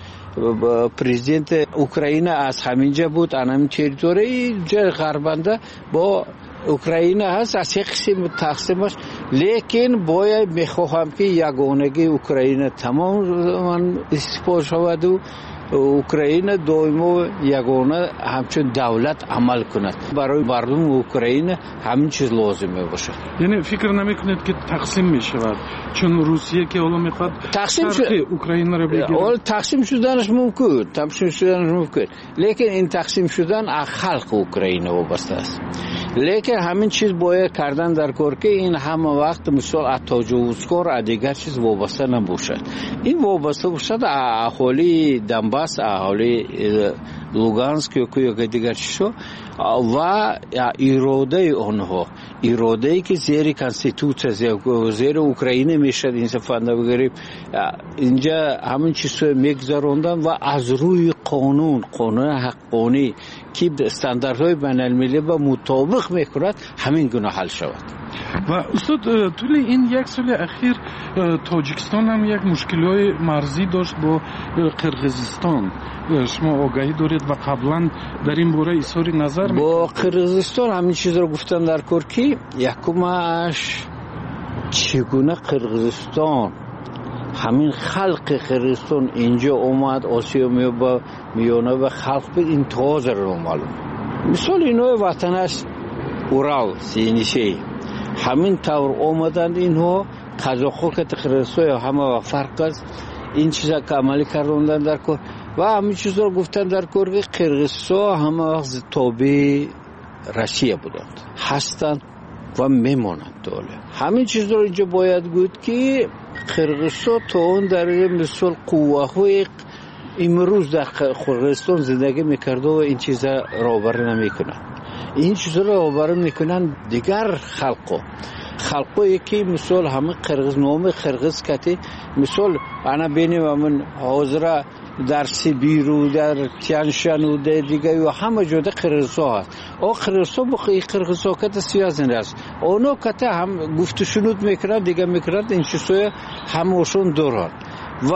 پرزیدنت اوکراین از همینجا بود، همین تریتوری جای غربنده با اوکراین هست، از یک قسم تقسیمش. لیکن باید میخواهم که یگانگی اوکراین تمام استفاده شود و اوکراین دائما یگانه همچون دولت عمل کند. برای مردم اوکراین همین چیز لازمه باشه. یعنی فکر نمیکنید که تقسیم میشود چون روسیه که حالا میخواد تقسیم شد اوکراین رو بگیره؟ حالا تقسیم شدنش ممکن، تقسیم شدنش ممکن، لیکن این تقسیم شدن از خلق اوکراین وابسته است. لیکن همین چیز باید کردن در کار که این همه وقت مثال از تجاوزکار از دیگر چیز وابسته نباشد. این وابسته باشد اهالی دنباس، اهالی لوگانسک یا که دیگر چیزها و اراده آنها، اراده ای که زیر کنستیتوسیه زیر اوکراین میشد این سفنده بگیریم. اینجا همین چیزها میگذراندن و از روی قانون قانون حقانی که استانداردهای بین المللی با مطابق میکند همین گونه حل شود. و استاد طول این یک سال اخیر تاجیکستان هم یک مشکلای مرزی داشت با قرقیزستان، شما آگاهی دارید و قبلا در این باره اظهار نظر میکنید؟ با قرقیزستان همین چیز رو گفتن در کار که یکمش چگونه قرقیزستان همین خلق قرقیزستان اینجا اومد آسیا میوه میانه و خلق به این تازه رو معلوم. مثال اینوی وطنش اورال سینیشی همین طور آمدند اینها قزاق‌ها که قرقیزستان همه فرق است. این چیزا که عملی کردن در کار و همین چیزا رو گفتن در کار که قرقیزستان همه وقت تابع روسیه بودند، هستند و میمانند. دوله همین چیز رو اینجا باید گفت که قرقیزستان تا اون درجه مثل قوه‌های امروز در قرقیزستان زندگی میکرده و این چیزا راهبری نمیکنند. این چیزا رو راهبری میکنند دیگر خلقو خلقو که مثال همه قرقیز نام قرقیز کتی مثال انا بینیم همون حاضر در سیبیر و در تیانشان و در دیگه و همه جاده قرقیزستان هست. او قرقیزستان بخی قرقیزستان کت سیازنده است. اونا کت هم گفت شنود میکنند دیگه میکنند این چیزای هموشون دارند و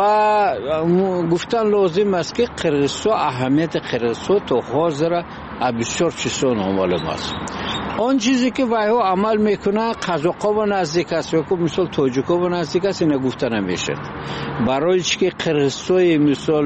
گفتن لازم است که قرقیزستان اهمیت قرقیزستان تو حاضر بسیار چیزان معلوم است. آن چیزی که وایو عمل میکنه قزاق‌ها و نزدیک است یا مثلا تاجیک‌ها و نزدیک است اینا گفته نمیشه. برای چی که قرغیزستان مثلا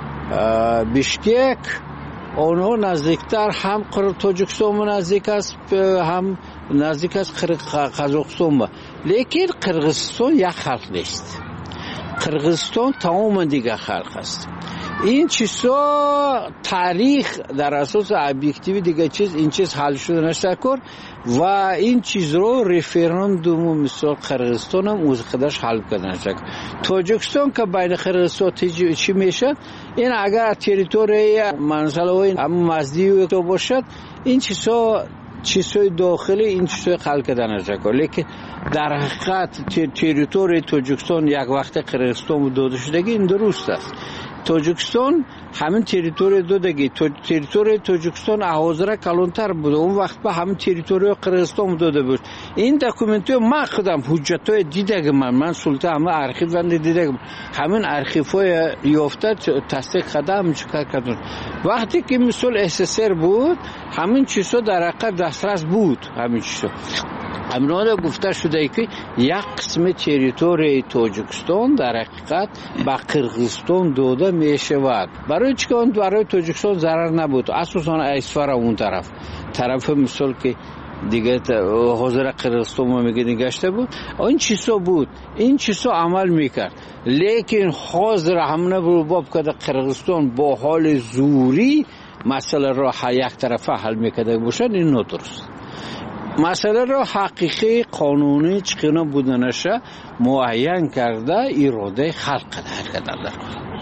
بیشکک اونها نزدیکتر هم تاجیکستان و نزدیک است هم نزدیک است قزاقستان، لیکن قرغیزستان یک خلق نیست. قرغیزستان تمام دیگه خلق است. این چیزا تاریخ در اساس ابجکتیو دیگه چیز این چیز حل شده نشکر و این چیز رو رفراندوم مثلا قرغیزستان هم از خودش حل کرده نشکر. تاجیکستان که بین قرغیزستان چی میشه این اگر تریتوری منزلوی هم مزدی تو باشد این چیزا چیزای داخلی این چیزای خلق کرده نشکر، لیکن در حقیقت تریتوری تاجیکستان یک وقت قرغیزستان داده شدگی این درست است. تاجیکستان همین تریتوری دادگی تریتوری تاجیکستان حاضر کلانتر بود اون وقت به همین تریتوری قرغیزستان داده بود. این دکومنتو ما خودم حجتای دیدم من من سلطه همه ارشیو بند دیدم همین ارشیوهای یافته تصدیق خدام چیکار کردن وقتی که مثل اس اس ار بود همین چیزا در حقیقت دسترس بود. همین چیزا امروز گفته شده که یک قسم تریتوری تاجیکستان در حقیقت به قرغیزستان داده می شود. برای چی که اون برای تاجیکستان ضرر نبود اساسا اسفر اون طرف طرف مثل که دیگه حاضر قرغیزستان میگه نگشته بود این چیزا بود این چیزا عمل میکرد، لیکن حاضر همونه باب که قرغیزستان با حال زوری مسئله را یک طرفه حل میکرده باشد این نادرست. مسئله را حقیقی قانونی چقدر بودنشه معین کرده اراده خلق کرده در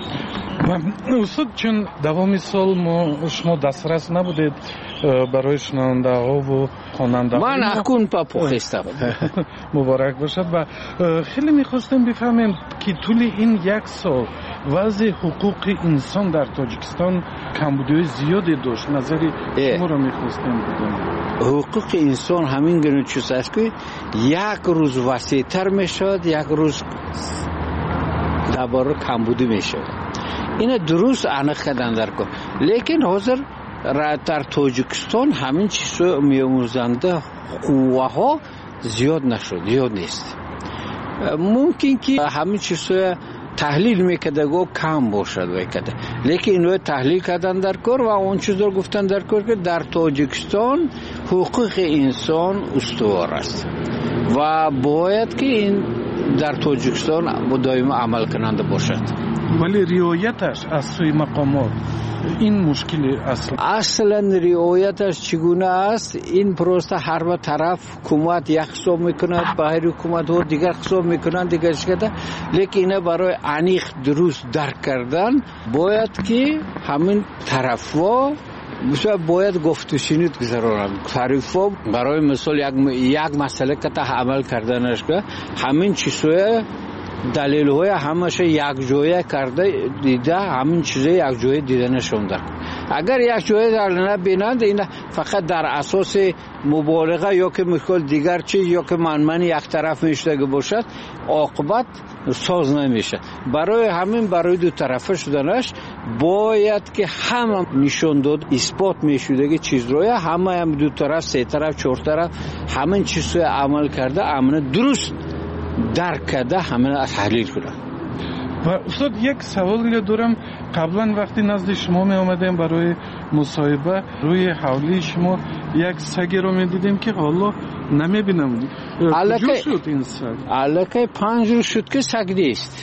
استاد چون دوام سال ما شما دسترس نبودید برای شنونده ها و خواننده ها من اکون پا پخستم مبارک باشد و خیلی میخواستم بفهمیم که طول این یک سال وضع حقوق انسان در تاجیکستان کمبودی زیادی داشت نظری شما را میخواستم بدونم. حقوق انسان همین گونه چیز است که یک روز وسیع‌تر میشد یک روز درباره کمبودی میشد. این درست عنق کردن در کن، لیکن حاضر در تاجیکستان همین چیزا میاموزنده قوه ها زیاد نشد زیاد نیست. ممکن که همین چیزا تحلیل میکرده گو کم باشد وکده، لیکن اینو تحلیل کردن در کار و اون چیز رو گفتن در کار که در تاجیکستان حقوق انسان استوار است و باید که این در تاجیکستان دائما عمل کننده باشد. ولی رعایتش از سوی مقامات این مشکل اصلا اصلا رعایتش چگونه است؟ این پروسه هر و طرف حکومت یک حساب میکند باهر حکومت ها دیگر حساب میکنند دیگر شده، لیکن اینه برای انیق درست درک کردن باید که همین طرف ها باید گفت و شنید گذارند. تعریف ها برای مثال یک, یک مسئله که تا عمل کردنش که همین چیزهای دلیل های همشه یک جایه کرده دیده همین چیزه یک جایه دیده نشونده. اگر یک جایه در نبینند این فقط در اساس مبالغه یا که مثال دیگر چیز یا که منمن یک طرف میشده باشد عاقبت ساز نمیشه. برای همین برای دو طرفه شدنش باید که همه نشون داد اثبات میشده که چیز روی همه هم دو طرف سه طرف چهار طرف همین چیزو عمل کرده امن درست درک کرده همه از تحلیل کنه. و استاد یک سوال دارم، قبلا وقتی نزد شما می آمدیم برای مصاحبه روی حولی شما یک سگی رو می دیدیم که حالا نمی بینم کجا شد این سگ؟ علاقه پنج رو شد که سگ نیست.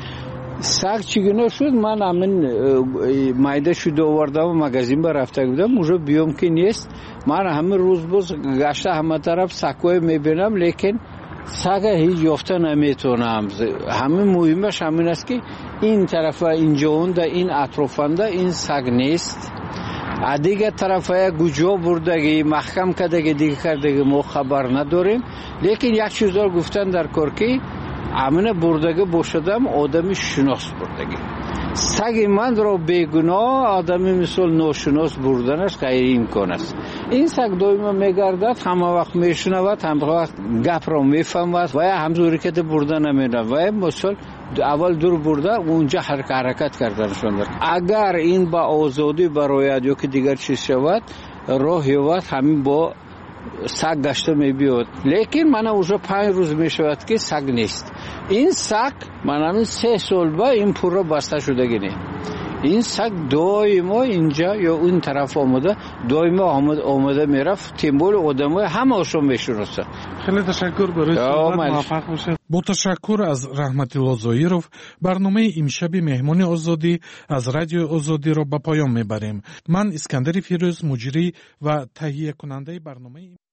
سگ چگونه شد؟ من همین مایده شده آوردم و مگزین بر رفته بودم اونجا بیام که نیست. من همین روز باز گشته همه طرف سگوی می بینم لیکن سگ هیچ یافته نمیتونم. همین مهمش همین است که این طرف اینجا اونده این اطرافنده این سگ نیست. دیگه طرف گوجا بردگی محکم کردگی دیگه کردگی ما خبر نداریم، لیکن یک چیز رو گفتن در کار که امن بردگی باشدم آدمی شناس بردگی. سگ من را بیگناه آدمی مثل ناشناس بردنش غیر امکان است. این سگ دائما میگردد همه وقت میشنود همه وقت گپ را میفهمد و همزوری که برده نمیدن و مثل اول دور برده اونجا حرکت کردنشون دارد. اگر این با آزادی برای یا که دیگر چیز شود راه یافت همین با سگ گشته میبیاد، لیکن من اوجا پنج روز میشود که سگ نیست. این سگ من همین سه سال با این پورا بسته شده گینه. این سگ دائما اینجا یا اون طرف آمده، دائما آمده آمده میرفت، تیمبول آدمای همه‌شون میشناسه. خیلی تشکر برای صحبت، موفق باشید. با تشکر از رحمت الله ظاهرов برنامه امشب مهمان آزادی از رادیو آزادی را به پایان میبریم. من اسکندر فیروز مجری و تهیه کننده برنامه